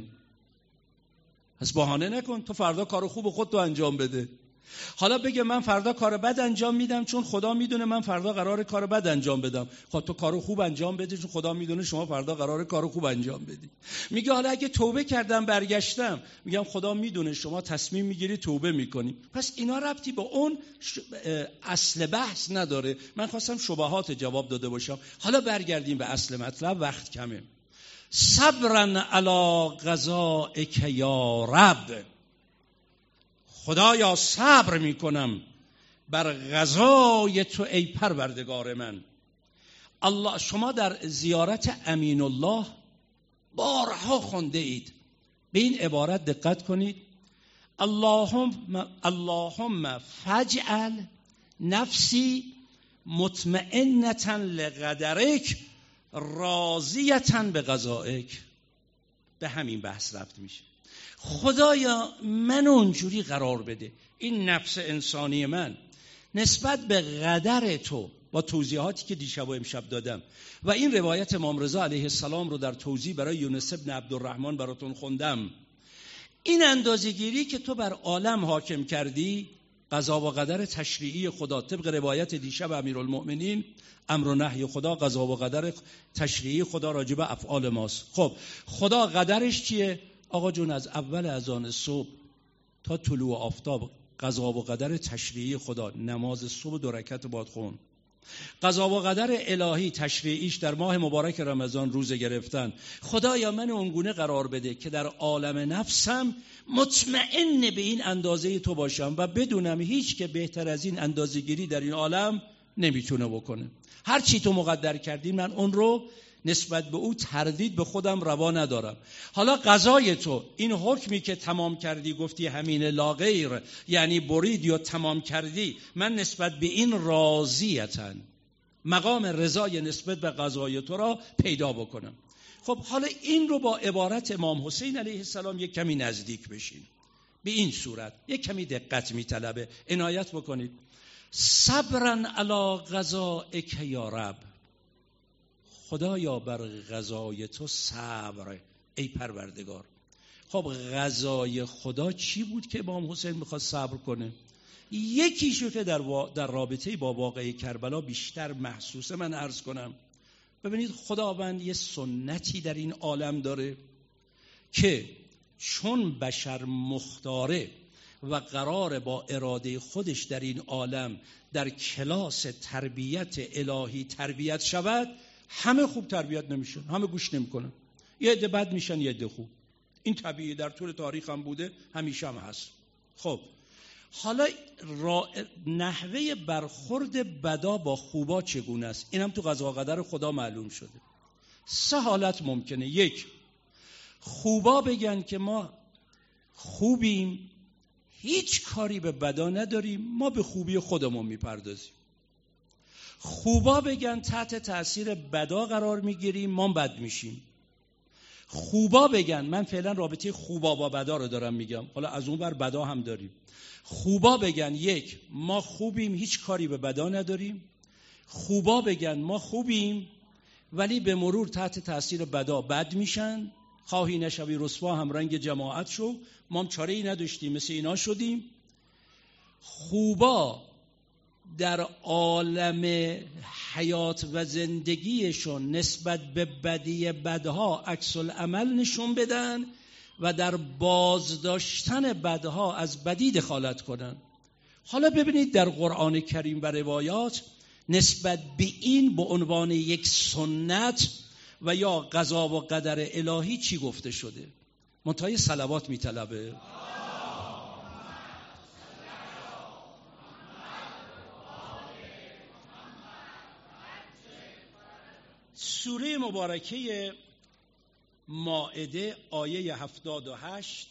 پس بهانه نکن، تو فردا کار خوب خودت رو انجام بده. حالا بگه من فردا کار بد انجام میدم چون خدا میدونه من فردا قراره کار بد انجام بدم. خب تو کار خوب انجام بده چون خدا میدونه شما فردا قراره کار خوب انجام بدی. میگه حالا اگه توبه کردم برگشتم، میگم خدا میدونه شما تصمیم میگیری توبه میکنی. پس اینا ربطی به اون اصل بحث نداره. من خواستم شبهات جواب داده باشم. حالا برگردیم به اصل مطلب، وقت کمه. صبرن علی قضائک یا رب، خدایا صبر میکنم بر قضای تو ای پروردگار من. الله، شما در زیارت امین الله بارها خونده اید، به این عبارت دقت کنید: اللهم فاجعل نفسی مطمئنة لقدرک راضیة بقضائک. به همین بحث رفت میشه. خدایا من اونجوری قرار بده، این نفس انسانی من نسبت به قدر تو، با توضیحاتی که دیشب و امشب دادم و این روایت امام رضا علیه السلام رو در توضیح برای یونس ابن عبدالرحمن براتون خوندم، این اندازه‌گیری که تو بر عالم حاکم کردی، قضا و قدر تشریعی خدا طبق روایت دیشب امیرالمؤمنین، امر و نهی خدا، قضا و قدر تشریعی خدا راجع به افعال ماست. خب خدا قدرش چیه؟ آقا جون از اول اذان صبح تا طلوع آفتاب قضا و قدر تشریعی خدا، نماز صبح 2 رکعت باید خون. قضا و قدر الهی تشریعیش در ماه مبارک رمضان روزه گرفتن. خدایا من اونگونه قرار بده که در عالم نفسم مطمئن به این اندازه تو باشم و بدونم هیچ که بهتر از این اندازه‌گیری در این عالم نمیتونه بکنه. هر چی تو مقدر کردی من اون رو نسبت به او تردید به خودم روا ندارم. حالا قضای تو، این حکمی که تمام کردی، گفتی همین لا غیر، یعنی برید یا تمام کردی، من نسبت به این راضیتن، مقام رضای نسبت به قضای تو را پیدا بکنم. خب حالا این رو با عبارت امام حسین علیه السلام یک کمی نزدیک بشین. به این صورت یک کمی دقت میطلبه، عنایت بکنید. صبرا علی قضائک یا رب، خدایا بر قضای تو صبر ای پروردگار. خب قضای خدا چی بود که امام حسین میخواد صبر کنه؟ یکیشو که در رابطه با واقعه کربلا بیشتر محسوسه من عرض کنم. ببینید خداوند یه سنتی در این عالم داره که چون بشر مختاره و قراره با اراده خودش در این عالم در کلاس تربیت الهی تربیت شود، همه خوب تربیت نمیشن، همه گوش نمیکنن، یه عده بد میشن یه عده خوب. این طبیعی در طول تاریخ هم بوده، همیشه هم هست. خب حالا نحوه برخورد بدا با خوبا چگونه است؟ این هم تو قضا و قدر خدا معلوم شده. 3 حالت ممکنه. 1، خوبا بگن که ما خوبیم، هیچ کاری به بدا نداریم، ما به خوبی خودمون میپردازیم. خوبا بگن تحت تأثیر بدا قرار میگیریم، ما بد میشیم. خوبا بگن، من فعلا رابطه خوبا با بدا رو دارم میگم، حالا از اون بر بدا هم داریم. خوبا بگن 1، ما خوبیم، هیچ کاری به بدا نداریم. خوبا بگن ما خوبیم ولی به مرور تحت تأثیر بدا بد میشن، خواهی نشوی رسوا هم رنگ جماعت شو، ما هم چاره ای نداشتیم مثل اینا شدیم. خوبا در عالم حیات و زندگیشون نسبت به بدی بدها عکس العمل نشون بدن و در بازداشتن بدها از بدی دخالت کنن. حالا ببینید در قرآن کریم و روایات نسبت به این به عنوان یک سنت و یا قضا و قدر الهی چی گفته شده؟ منتهای صلوات میطلبه. سوره مبارکه مائده آیه 78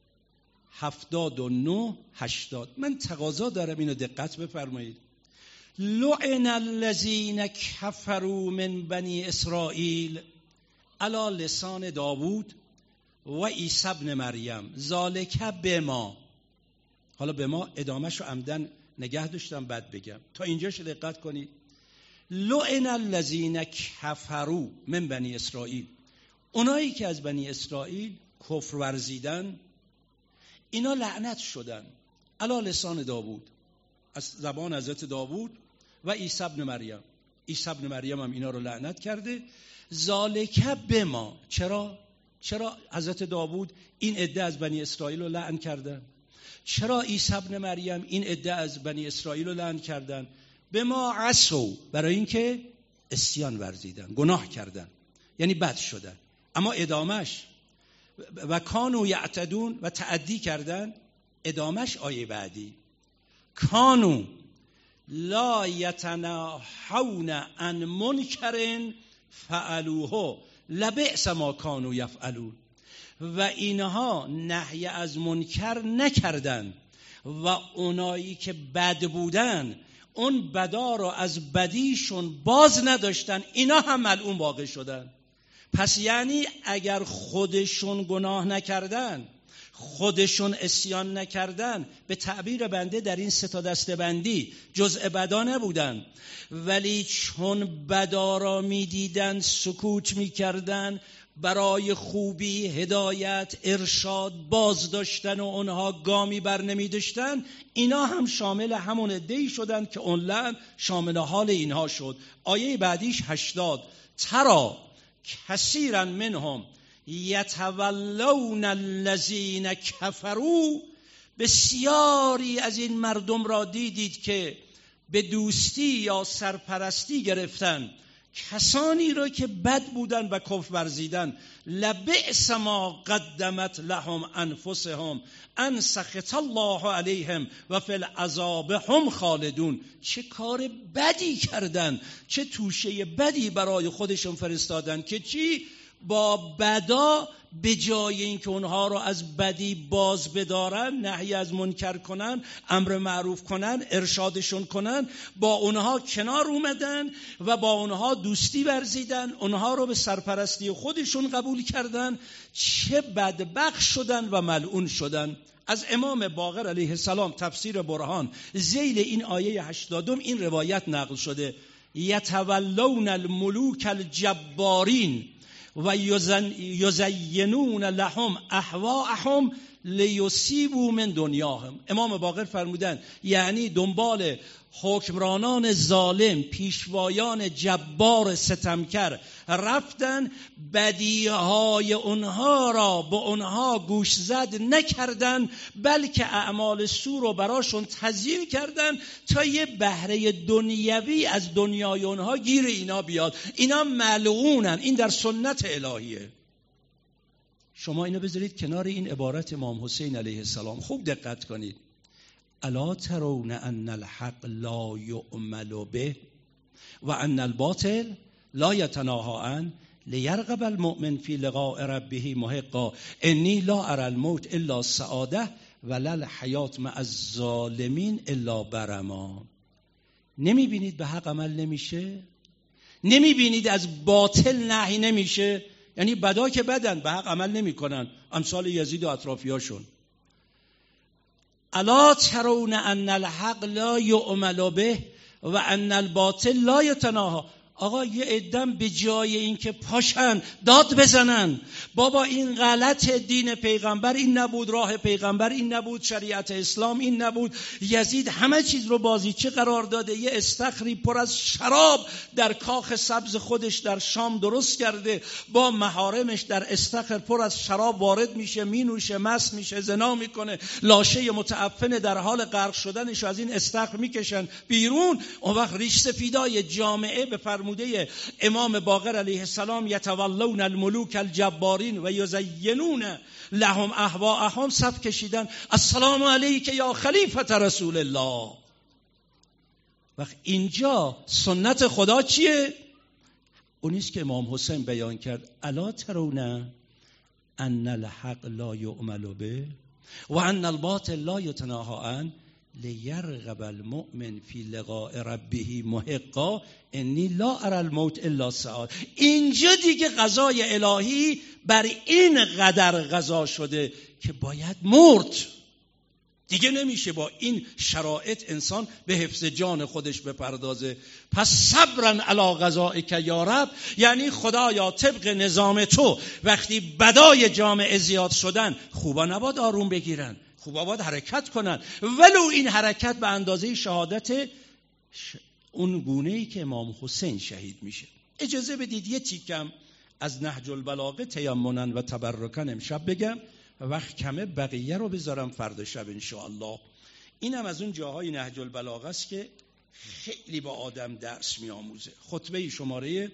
79 80. من تقاضا دارم اینو دقت بفرمایید. لعن الذین کفروا من بنی اسرائیل علی لسان داوود و عیسی ابن مریم ذالک بما. حالا به ما ادامهش رو عمدن نگه داشتم بعد بگم، تا اینجاش دقت کنید. لعن الذین کفروا من بنی اسرائیل، اونایی که از بنی اسرائیل کفر ورزیدن اینا لعنت شدن. علی لسان داوود، از زبان حضرت داوود، و عیسی ابن مریم، عیسی ابن مریم هم اینا رو لعنت کرده. ذالک بما، چرا حضرت داوود این عده از بنی اسرائیل رو لعن کردن؟ چرا عیسی ابن مریم این عده از بنی اسرائیل رو لعن کردن؟ بما عصوا، برای اینکه عصیان ورزیدن، گناه کردن، یعنی بد شدن. اما ادامش و کانوا یعتدون، و تعدی کردن. ادامش آیه بعدی کانوا لا یتناهون عن منکر فعلوه لبئس ما کانوا یفعلون. و اینها نهی از منکر نکردن و اونایی که بد بودن اون بدا رو از بدیشون باز نداشتن، اینا هم ملعون واقع شدن. پس یعنی اگر خودشون گناه نکردن، خودشون عصیان نکردن، به تعبیر بنده در این 3 دسته بندی جزء بدا نبودن، ولی چون بدا را میدیدن سکوت میکردن، برای خوبی، هدایت، ارشاد باز داشتن و اونها گامی بر نمی داشتن، اینا هم شامل همون عده‌ای شدن که اون لعن شامل حال اینها شد. آیه بعدیش 80 ترا کثیرا منهم یتولون الذین کفروا، بسیاری از این مردم را دیدید که به دوستی یا سرپرستی گرفتن کسانی را که بد بودن و کفر ورزیدن. لبئس ما قدمت لهم انفسهم ان سخط الله علیهم و فی العذاب هم خالدون. چه کار بدی کردن، چه توشه بدی برای خودشون فرستادن که چی؟ با بدا به جای اینکه اونها رو از بدی باز بدارن، نهی از منکر کنن، امر معروف کنن، ارشادشون کنن، با اونها کنار اومدن و با اونها دوستی ورزیدن، اونها رو به سرپرستی خودشون قبول کردن. چه بدبخت شدن و ملعون شدن. از امام باقر علیه السلام تفسیر برهان ذیل این آیه 80 این روایت نقل شده: یتولون الملوک الجبارین و یزینون لهم اهواءهم لیصیبوا من دنیاهم. امام باقر فرمودند یعنی دنبال حکمرانان ظالم، پیشوایان جبار ستمکر رفتن، بدیهای اونها را به اونها گوش زد نکردن، بلکه اعمال سو رو براشون تزیین کردن تا یه بهره دنیوی از دنیای اونها گیر اینا بیاد. اینا ملعونن. این در سنت الهیه. شما اینو بذارید کنار این عبارت امام حسین علیه السلام، خوب دقت کنید: الا ترون ان الحق لا یعمل به و ان الباطل لا یتناهی عنه لیرغب المؤمن فی لقاء ربه محقا انی لا اری الموت الا سعاده ولا الحیات مع الظالمین الا برما. نمیبینید به حق عمل نمیشه؟ نمیبینید از باطل نهی نمیشه؟ یعنی بدا که بدن، به حق عمل نمیکنن، امثال یزید و اطرافیاشون. الا ترون ان الحق لا یعمل به و ان الباطل لا یتناهی. آقا یه عدم به جای این که پاشن داد بزنن بابا این غلط دین پیغمبر، این نبود راه پیغمبر، این نبود شریعت اسلام، این نبود، یزید همه چیز رو بازیچه قرار داده، یه استخری پر از شراب در کاخ سبز خودش در شام درست کرده، با محارمش در استخر پر از شراب وارد میشه، مینوشه، مست میشه، زنا میکنه، لاشه متعفن در حال غرق شدنش از این استخر میکشن بیرون. اون وقت ریش سفیدای جامعه به فرموده امام باقر علیه السلام یتولون الملوک الجبارین و یزینون لهم اهواءهم صف کشیدن: السلام علیک یا خلیفة رسول الله. وقت اینجا سنت خدا چیه؟ اونیست که امام حسین بیان کرد: الا ترون ان الحق لا یعمل به و ان الباطل لا یتناهی عنه لیرغب المؤمن فی لقاء ربه محقا انی لا اری الموت الا سعاده. اینجا دیگه قضای الهی بر این قدر قضا شده که باید مرد. دیگه نمیشه با این شرایط انسان به حفظ جان خودش بپردازه. پس صبرن علی قضائک یا رب، یعنی خدایا طبق نظام تو وقتی بدای جامعه زیاد شدن خوبا نباید آروم بگیرن، خوبا باید حرکت کنن، ولو این حرکت به اندازه شهادت اون گونه‌ای که امام حسین شهید میشه. اجازه بدید یه تیکم از نهج البلاغه تیمنا و تبرکا امشب بگم و وقت کمه بقیه رو بذارم فردا شب انشاءالله. اینم از اون جاهای نهج البلاغه است که خیلی با آدم درس میآموزه. خطبه شماره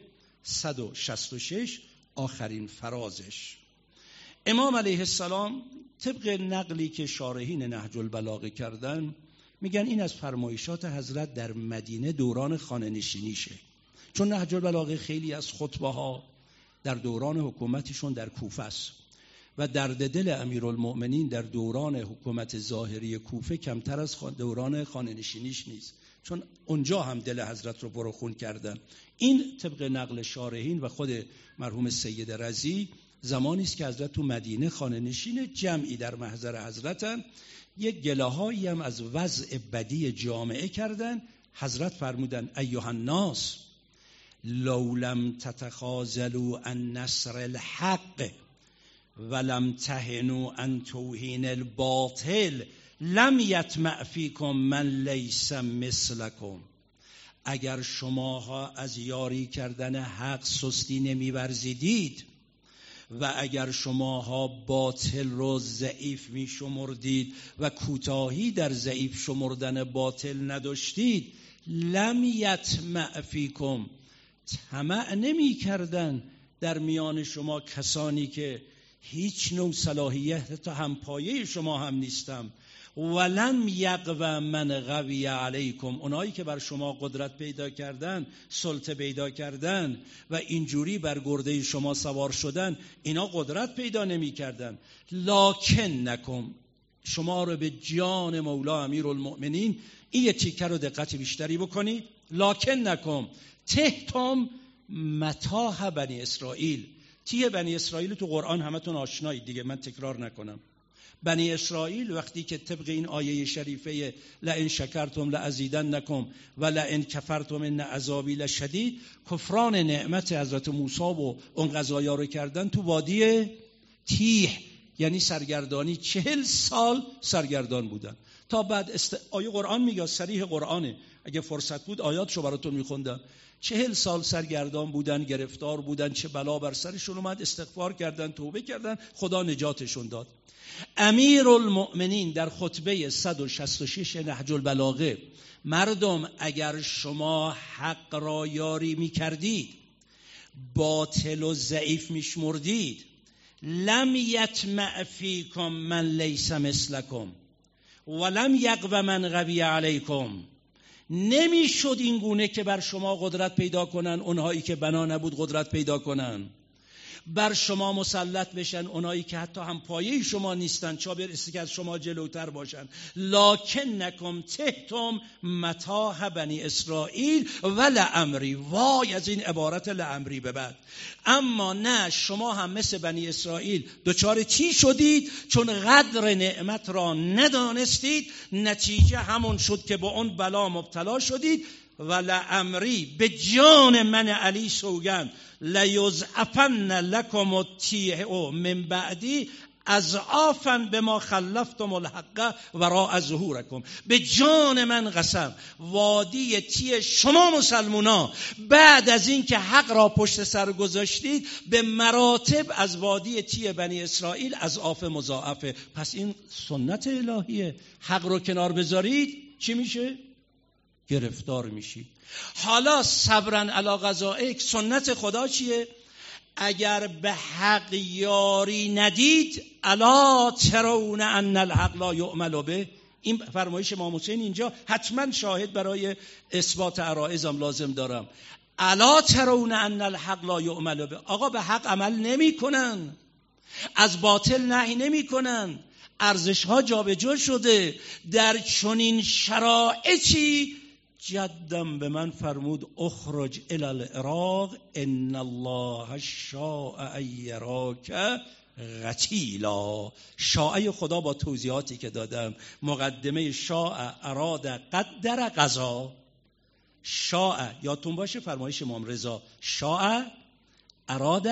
166 آخرین فرازش. امام علیه السلام طبق نقلی که شارحین نهج البلاغه کردن میگن این از فرمایشات حضرت در مدینه دوران خانه نشینیشه، چون نهج البلاغه خیلی از خطبه ها در دوران حکومتشون در کوفه است و درد دل امیرالمؤمنین در دوران حکومت ظاهری کوفه کمتر از دوران خانه نشینیش نیست، چون اونجا هم دل حضرت رو پرخون کردن. این طبق نقل شارحین و خود مرحوم سید رضی زمانی است که حضرت تو مدینه خانه نشین، جمعی در محضر حضرتن، یک گله‌هایی هم از وضع بدی جامعه کردن. حضرت فرمودن: ایها الناس لو لم تتخاذلوا عن نصر الحق ولم تهنوا عن توهین الباطل لم یطمع فیکم من لیس مثلکم. اگر شماها از یاری کردن حق سستی نمی‌ورزیدید و اگر شماها باطل رو ضعیف می شمردید و کوتاهی در ضعیف شمردن باطل نداشتید، لم یطمع فیکم، طمع نمی کردن در میان شما کسانی که هیچ نوع صلاحیت تا همپایه شما هم نیستم، ولم یقو من قوی علیکم، اونایی که بر شما قدرت پیدا کردن، سلطه پیدا کردن و اینجوری بر گرده شما سوار شدن، اینا قدرت پیدا نمی کردن. لکن نکم، شما رو به جان مولا امیرالمؤمنین این یه تیکه رو دقت بیشتری بکنید. لکن نکم تهتم متاح بنی اسرائیل. تیه بنی اسرائیل تو قرآن همتون آشنایید دیگه، من تکرار نکنم. بنی اسرائیل وقتی که طبق این آیه شریفه لئن شکرتم لازیدنکم و لئن کفرتم ان عذابی لشدید، کفران نعمت حضرت موسی و اون قضایا رو کردن تو وادی تیه، یعنی سرگردانی. 40 سال سرگردان بودن تا بعد آیه قرآن میگه، صریح قرآنه، اگه فرصت بود آیاتشو براتون میخوندم. 40 سال سرگردان بودن، گرفتار بودن، چه بلا بر سرشون اومد، استغفار کردن، توبه کردن، خدا نجاتشون داد. امیرالمؤمنین در خطبه 166 نهج البلاغه: مردم اگر شما حق را یاری میکردید، باطل و ضعیف میشمردید، لم یطمع فیکم من لیس مثلکم ولم یقو من قوی علیکم، نمیشد این گونه که بر شما قدرت پیدا کنن اونهایی که بنا نبود قدرت پیدا کنن، بر شما مسلط بشن اونایی که حتی هم پایه شما نیستن، چا برسه که از شما جلوتر باشن. لکنکم تحتم متاع بنی اسرائیل و لعمری، وای از این عبارت لعمری به بعد. اما نه، شما هم مثل بنی اسرائیل دچار چی شدید؟ چون قدر نعمت را ندانستید، نتیجه همون شد که با اون بلا مبتلا شدید. و لعمری، به جان من علی سوگند، لیضعفن لکم التیه من بعدی اضعافا بما خلفتم الحق وراء ظهورکم، به جان من قسم، وادی تیه شما مسلمونا بعد از این که حق را پشت سر گذاشتید به مراتب از وادی تیه بنی اسرائیل اضعاف مضاعفه. پس این سنت الهیه، حق رو کنار بذارید چی میشه؟ گرفتار میشی. حالا صبرن علی قضائک، سنت خدا چیه؟ اگر به حق یاری ندید، الا ترون ان الحق لا یعمل به، این فرمایش امام حسین اینجا حتما شاهد برای اثبات عرائضم لازم دارم. الا ترون ان الحق لا یعمل به، آقا به حق عمل نمی کنن، از باطل نهی نمی کنن، ارزش ها جابجا شده. در چنین شرایطی جدم به من فرمود اخرج الی العراق ان الله شاء ان یراک قتیلا. شاء خدا با توضیحاتی که دادم، مقدمه شاء اراد قدر قضا. شاء یادتون باشه فرمایش امام رضا، شاء اراد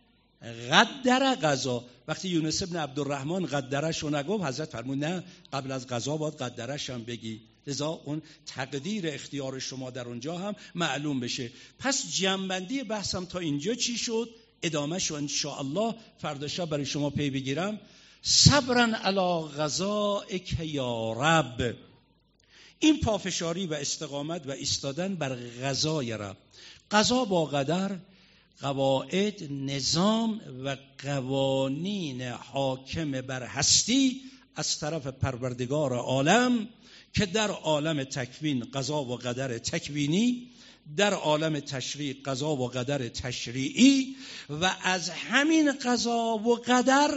قدر قضا. وقتی یونس ابن عبدالرحمن قدرش رو نگفت، حضرت فرمود نه، قبل از قضا باید قدرش هم بگی، لذا اون تقدیر اختیار شما در اونجا هم معلوم بشه. پس جمع‌بندی بحثم تا اینجا چی شد؟ ادامه شو انشاءالله فردا شب برای شما پی بگیرم. صبرن علی قضائک یا رب، این پافشاری و استقامت و ایستادن بر قضای رب. قضا با قدر، قواعد، نظام و قوانین حاکم بر هستی از طرف پروردگار عالم که در عالم تکوین قضا و قدر تکوینی، در عالم تشریع قضا و قدر تشریعی، و از همین قضا و قدر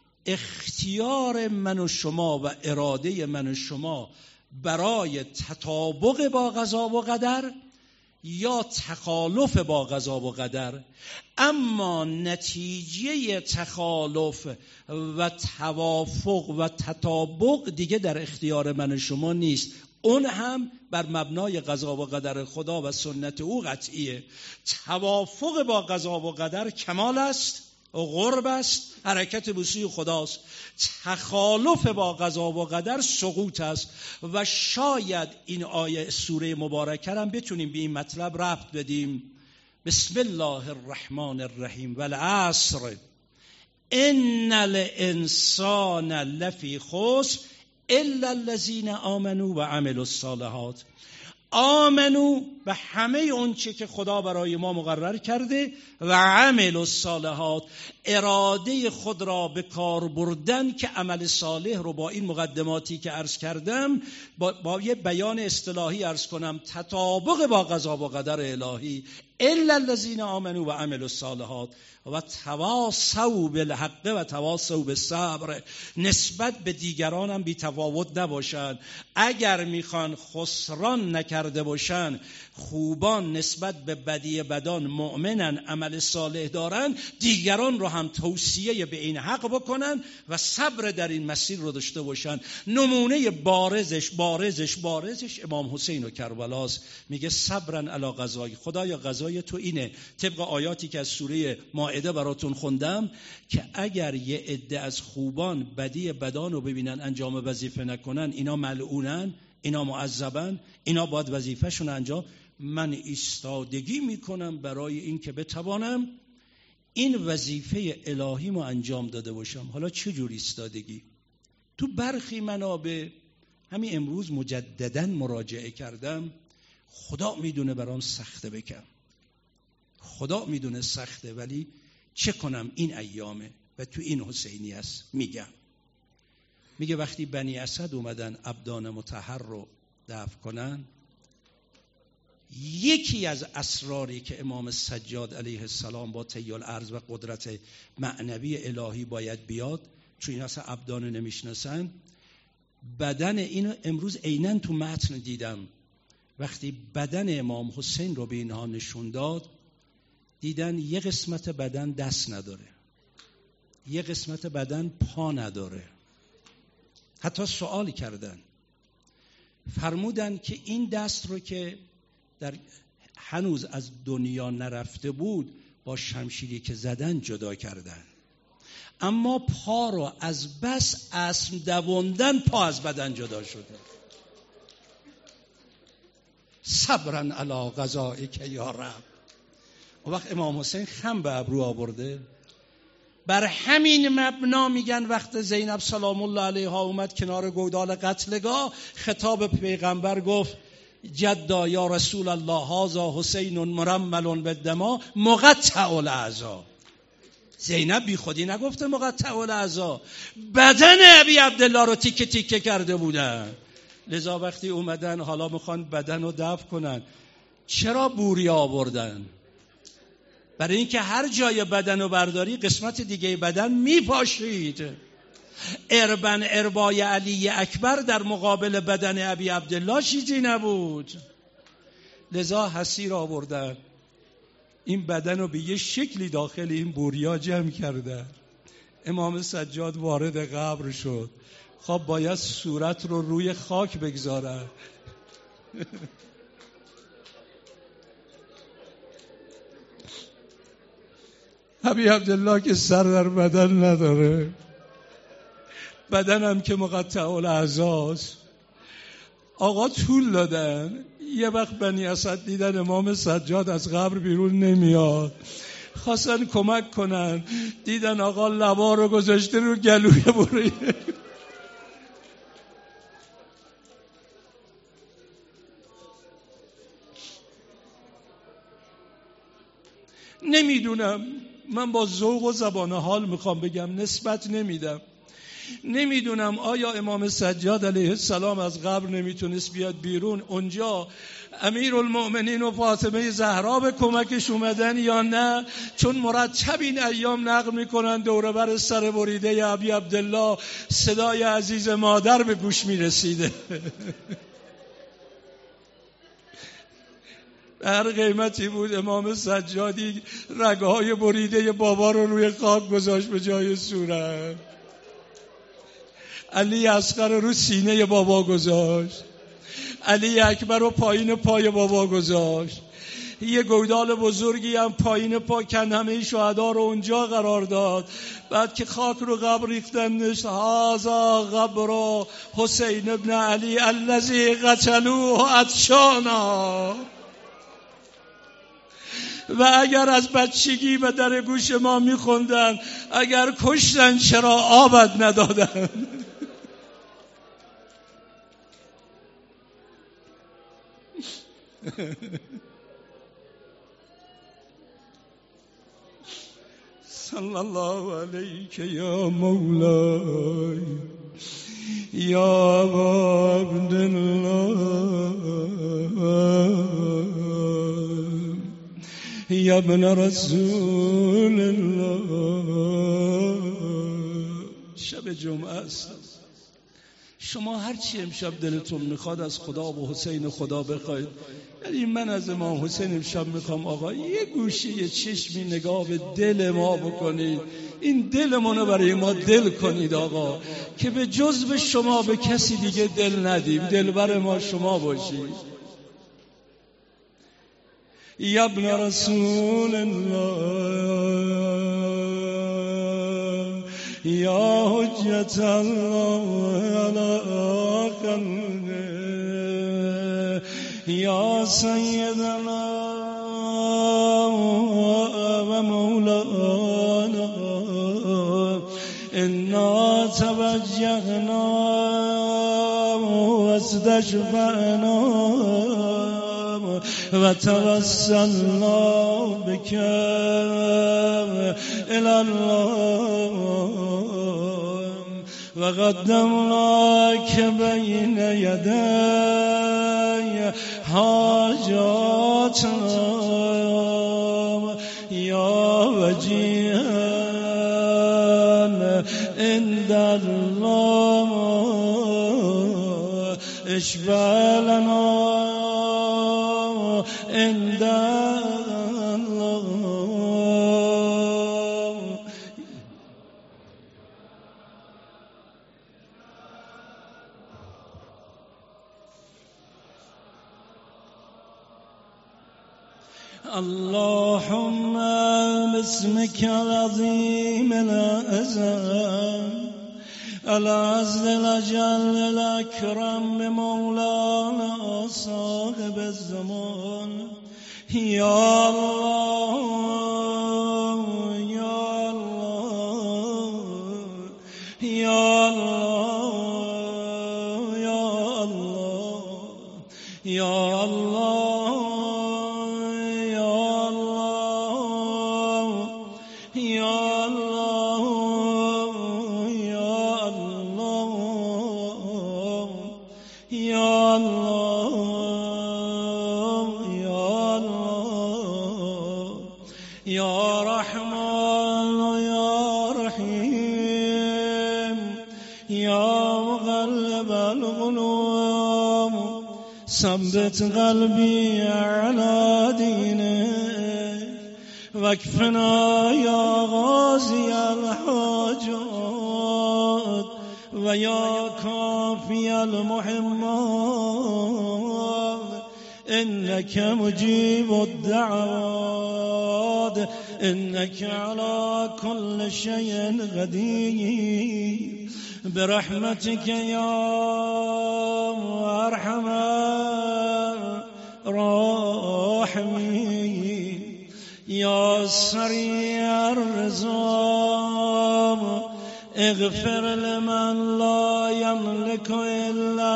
اختیار من و شما و اراده من و شما برای تطابق با قضا و قدر یا تخالف با قضا و قدر. اما نتیجه تخالف و توافق و تطابق دیگه در اختیار من و شما نیست، اون هم بر مبنای قضا و قدر خدا و سنت او قطعیه. توافق با قضا و قدر کمال است، قرب است، حرکت به سوی خداست. تخالف با قضا و قدر سقوط است. و شاید این آیه سوره مبارکه هم بتونیم به این مطلب ربط بدیم. بسم الله الرحمن الرحیم والعصر ان الانسان لفی خسر الا الذین آمنوا و عملوا الصالحات. آمنو به همه اون چه که خدا برای ما مقرر کرده، و عمل الصالحات، اراده خود را به کار بردن که عمل صالح رو با این مقدماتی که عرض کردم با یه بیان اصطلاحی عرض کنم، تطابق با قضا و قدر الهی. الا الذین آمنوا و عملوا الصالحات و تواصوا بالحق و تواصوا بالصبر، نسبت به دیگران هم بی تفاوت نباشند. اگر میخوان خسران نکردن کرده باشن، خوبان نسبت به بدی بدان مؤمنن، عمل صالح دارن، دیگران رو هم توصیه به این حق بکنن و صبر در این مسیر رو داشته باشن. نمونه بارزش امام حسین و کربلاست. میگه صبرن علی قضای، خدایا قضای تو اینه، طبق آیاتی که از سوره مائده براتون خوندم، که اگر یه عده از خوبان بدی بدان رو ببینن انجام وظیفه نکنن، اینا ملعونن، اینا معذبن، اینا باید وظیفه‌شون انجام. من ایستادگی میکنم برای این که بتوانم این وظیفه الهیمو انجام داده باشم. حالا چه جور ایستادگی؟ تو برخی منابع همین امروز مجدداً مراجعه کردم، خدا میدونه برام سخته بکم، خدا میدونه سخته، ولی چه کنم این ایامه و تو این حسینی است. میگه وقتی بنی اسد اومدن ابدان مطهر رو دفن کنن، یکی از اسراری که امام سجاد علیه السلام با طی الارض و قدرت معنوی الهی باید بیاد، چون این اصلا ابدان نمیشناسن، بدن اینو امروز عیناً تو متن دیدم، وقتی بدن امام حسین رو به اینها نشون داد، دیدن یه قسمت بدن دست نداره، یه قسمت بدن پا نداره. حتی سوال کردن، فرمودن که این دست رو که در هنوز از دنیا نرفته بود با شمشیری که زدن جدا کردن، اما پا رو از بس اسم دووندن پا از بدن جدا شده. صبرن علی قضائک یا رب. و وقت امام حسین خم به ابرو آورده. بر همین مبنا میگن وقت زینب سلام الله علیها اومد کنار گودال قتلگاه، خطاب پیغمبر گفت جدا یا رسول الله هذا حسین مرمل بالدماء مقطع الاعضاء. زینب بی خودی نگفته مقطع الاعضاء، بدن ابی عبدالله رو تیکه تیکه کرده بودن. لذا وقتی اومدن حالا میخوان بدن رو دفن کنن، چرا بوری آوردن؟ برای اینکه هر جای بدن رو برداری قسمت دیگه بدن میپاشید. اربن اربای علی اکبر در مقابل بدن ابی عبدالله چیزی نبود. لذا حسیر آوردن، این بدن رو به یه شکلی داخل این بوریا جمع کردن. امام سجاد وارد قبر شد، خب باید صورت رو روی خاک بگذارن. ابی عبدالله که سر در بدن نداره، بدن هم که مقطع الاعضاست. آقا طول دادن. یه وقت بنی اسد دیدن امام سجاد از قبر بیرون نمیاد، خواستن کمک کنن، دیدن آقا لبا رو گذاشته رو گلوی بوری. نمیدونم، من با ذوق و زبان حال میخوام بگم، نسبت نمیدم. نمیدونم آیا امام سجاد علیه السلام از قبر نمیتونست بیاد بیرون، اونجا امیرالمؤمنین و فاطمه زهرا به کمکش اومدن یا نه، چون مرتب این ایام نقل میکنن دور بر سر بریده ابی عبدالله صدای عزیز مادر به گوش میرسیده. هر قیمتی بود امام سجادی رگهای بریده بابا رو روی خاک گذاشت به جای صورت. علی اصغر رو سینه بابا گذاشت، علی اکبر رو پایین پای بابا گذاشت، یه گودال بزرگی هم پایین پا کن همه شهدا رو اونجا قرار داد. بعد که خاک رو قبر ریختن نشت هذا قبر حسین ابن علی الذی قتلوه عطشانا. و اگر از بچگی به در گوش ما میخوندن اگر کشتن چرا آبت ندادن. صلی الله علیک یا مولای یا عبدالله یا ابن رسول الله. شب جمعه است، شما هر چی امشب دلتون میخواد از خدا و حسین خدا بخواید. یعنی من از امام حسین امشب میخوام آقا یه گوشه یه چشمی نگاه به دل ما بکنید، این دلمونو برای ما دل کنید آقا، که به جز به شما به کسی دیگه دل ندیم، دلبر ما شما باشید. یا ابن رسول الله یا حجت الله علی خلقه یا سیدنا و مولانا انا توجهنا واستشفعنا و توسلنا بك الى الله و قدمناک بین یدی حاجاتنا یا وجیها عند الله اشفع لنا عند الله. اللهم باسمك العظيم الأعظم العز الأجل الأكرم بمولانا صاحب الزمان يا الله يا الله يا الله يا الله يا الله يا رحمن يا رحيم يا مقلب القلوب ثبت قلبي على دينك واكفنا يا غازي الحاجات ويا كافي المهمات إنك مجيب الدعوات إنك على كل شيء قدير برحمتك يا أرحم الراحمين يا سريع الرزق اغفر لمن لا يملك إلا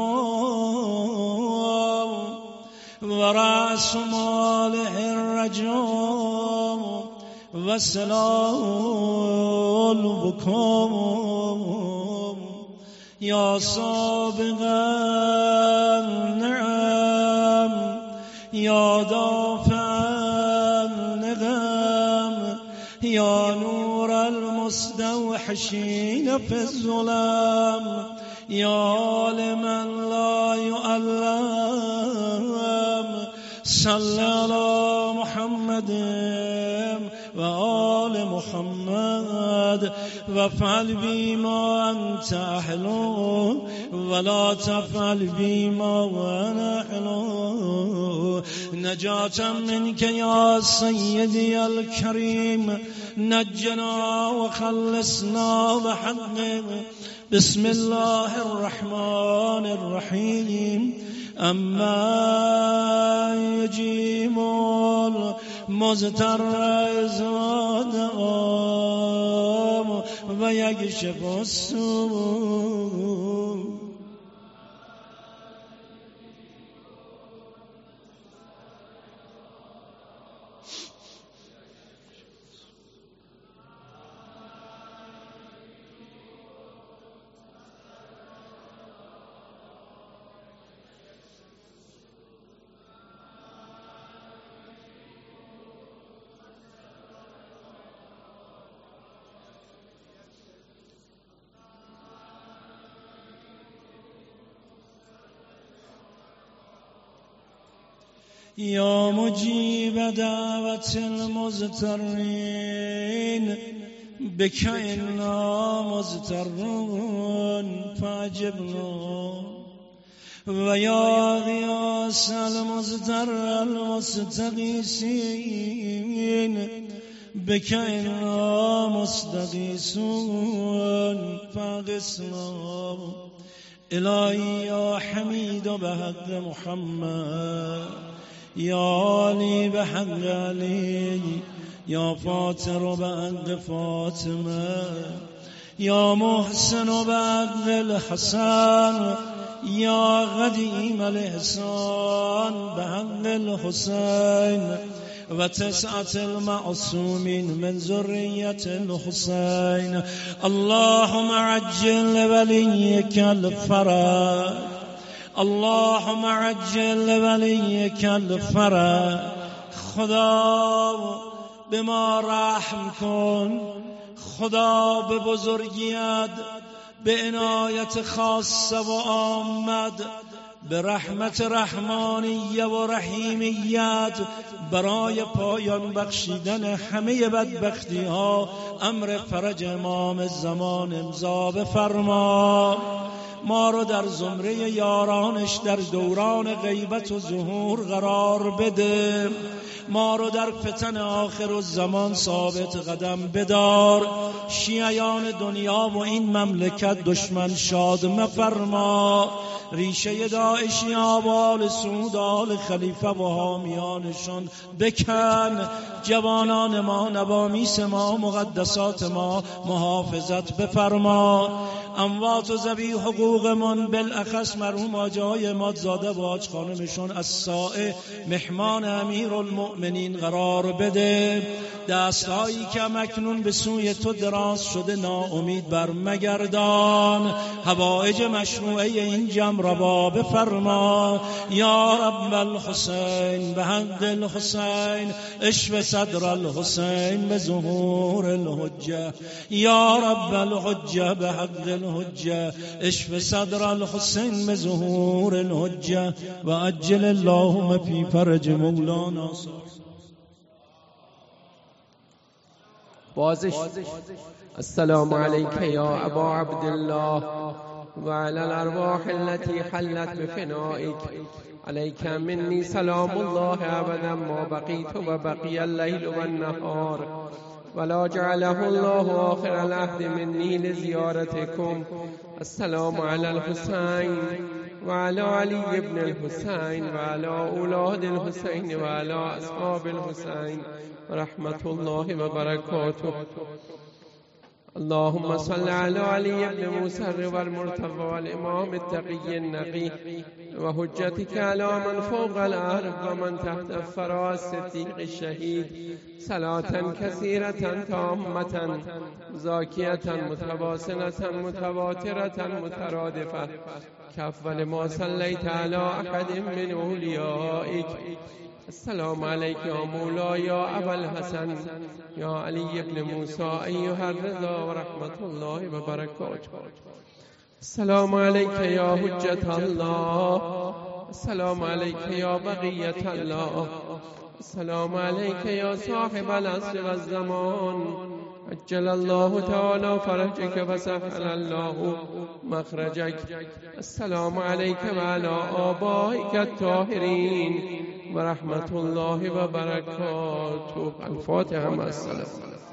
الدعاء ورأس ماله الرجاء وسلام البكاء يا سابق النعم يا دافع النقم يا نور المستوحشين في الظلام يا لمن لا يؤلم صل على محمد وآل محمد وافعل بما أنت أهله ولا تفعل بما أنا أهله نجاة منك يا سيدي الكريم نجنا وخلصنا بحقك بسم الله الرحمن الرحيم أما يجيب المضطر إذا دعاه ويكشف السوء یا مجیب دعوت المضطرین بک انا مضطرون فاجبنا و یا غیاث المضطر المستغیثین بک انا مستغیثون فاغثنا الهی یا حمید بحق محمد یا علی بحق علی یا فاطر بحق فاطمه یا محسن بحق الحسن یا قدیم الاحسان بحق الحسین و تسعة المعصومین من ذریة الحسین. اللهم عجل ولیک الفرج، اللهم عجل ولیک الفرج. خدا به ما رحم کن، خدا به بزرگیت، به عنایت خاصه و آمد، به رحمت رحمانیه و رحیمیت برای پایان بخشیدن همه بدبختی ها امر فرج امام زمان امضا بفرما. ما رو در زمره یارانش در دوران غیبت و ظهور قرار بده، ما رو در فتن آخر الزمان ثابت قدم بدار. شیعیان دنیا و این مملکت دشمن شاد مفرما. ریشه داعشی آبال سعود آل خلیفه و حامیانشان بکن. جوانان ما، نوامیس ما، مقدسات ما محافظت بفرما. اموات و ذوی حقوقمان بالاخص مرحوم حاج عمادزاده و حاج خانمشون السائه مهمان امیرالمؤمنین قرار بده. دستهایی که مکنون به سوی تو دراز شده ناامید بر مگردان. حوائج مشروعه این جمع روا بفرما. یا رب الحسین به حق الحسین اشف صدر الحسین به ظهور الحجه. یا رب الحجه به حق الحجه اشف صدر الحسین به ظهور الحجه و عجل اللهم فی فرج مولانا. بازش السلام علیک یا ابا عبدالله و علی الارواح التي حلت بفنائک. علیک منی سلام الله ابدا ما بقیت و بقی اللیل و النهار ولا جعله الله آخر العهد منی لزیارتکم. السلام علی الحسین و علی علی ابن الحسین و علی اولاد الحسین و علی اصحاب الحسین و رحمت الله و برکاته. اللهم صل على علي بن موسى والمرتضى والإمام التقي النقي وحجتك على من فوق الأرض ومن تحت الثرى الصديق الشهيد صلاة كثيرة تامة زاكية متواصلة متواترة مترادفة كأفضل ما صليت على أحد من أوليائك. السلام عليك يا مولاي يا أبا الحسن يا علي بن موسى أيها الرضا ورحمة الله وبركاته. السلام عليك يا حجة الله. السلام عليك يا بقية الله. السلام عليك يا صاحب العصر والزمان. عجل الله تعالى فرجك وسهل الله مخرجك. السلام عليك وعلى آبائك الطاهرين ورحمة الله وبركاته. الفاتحة مع السلام.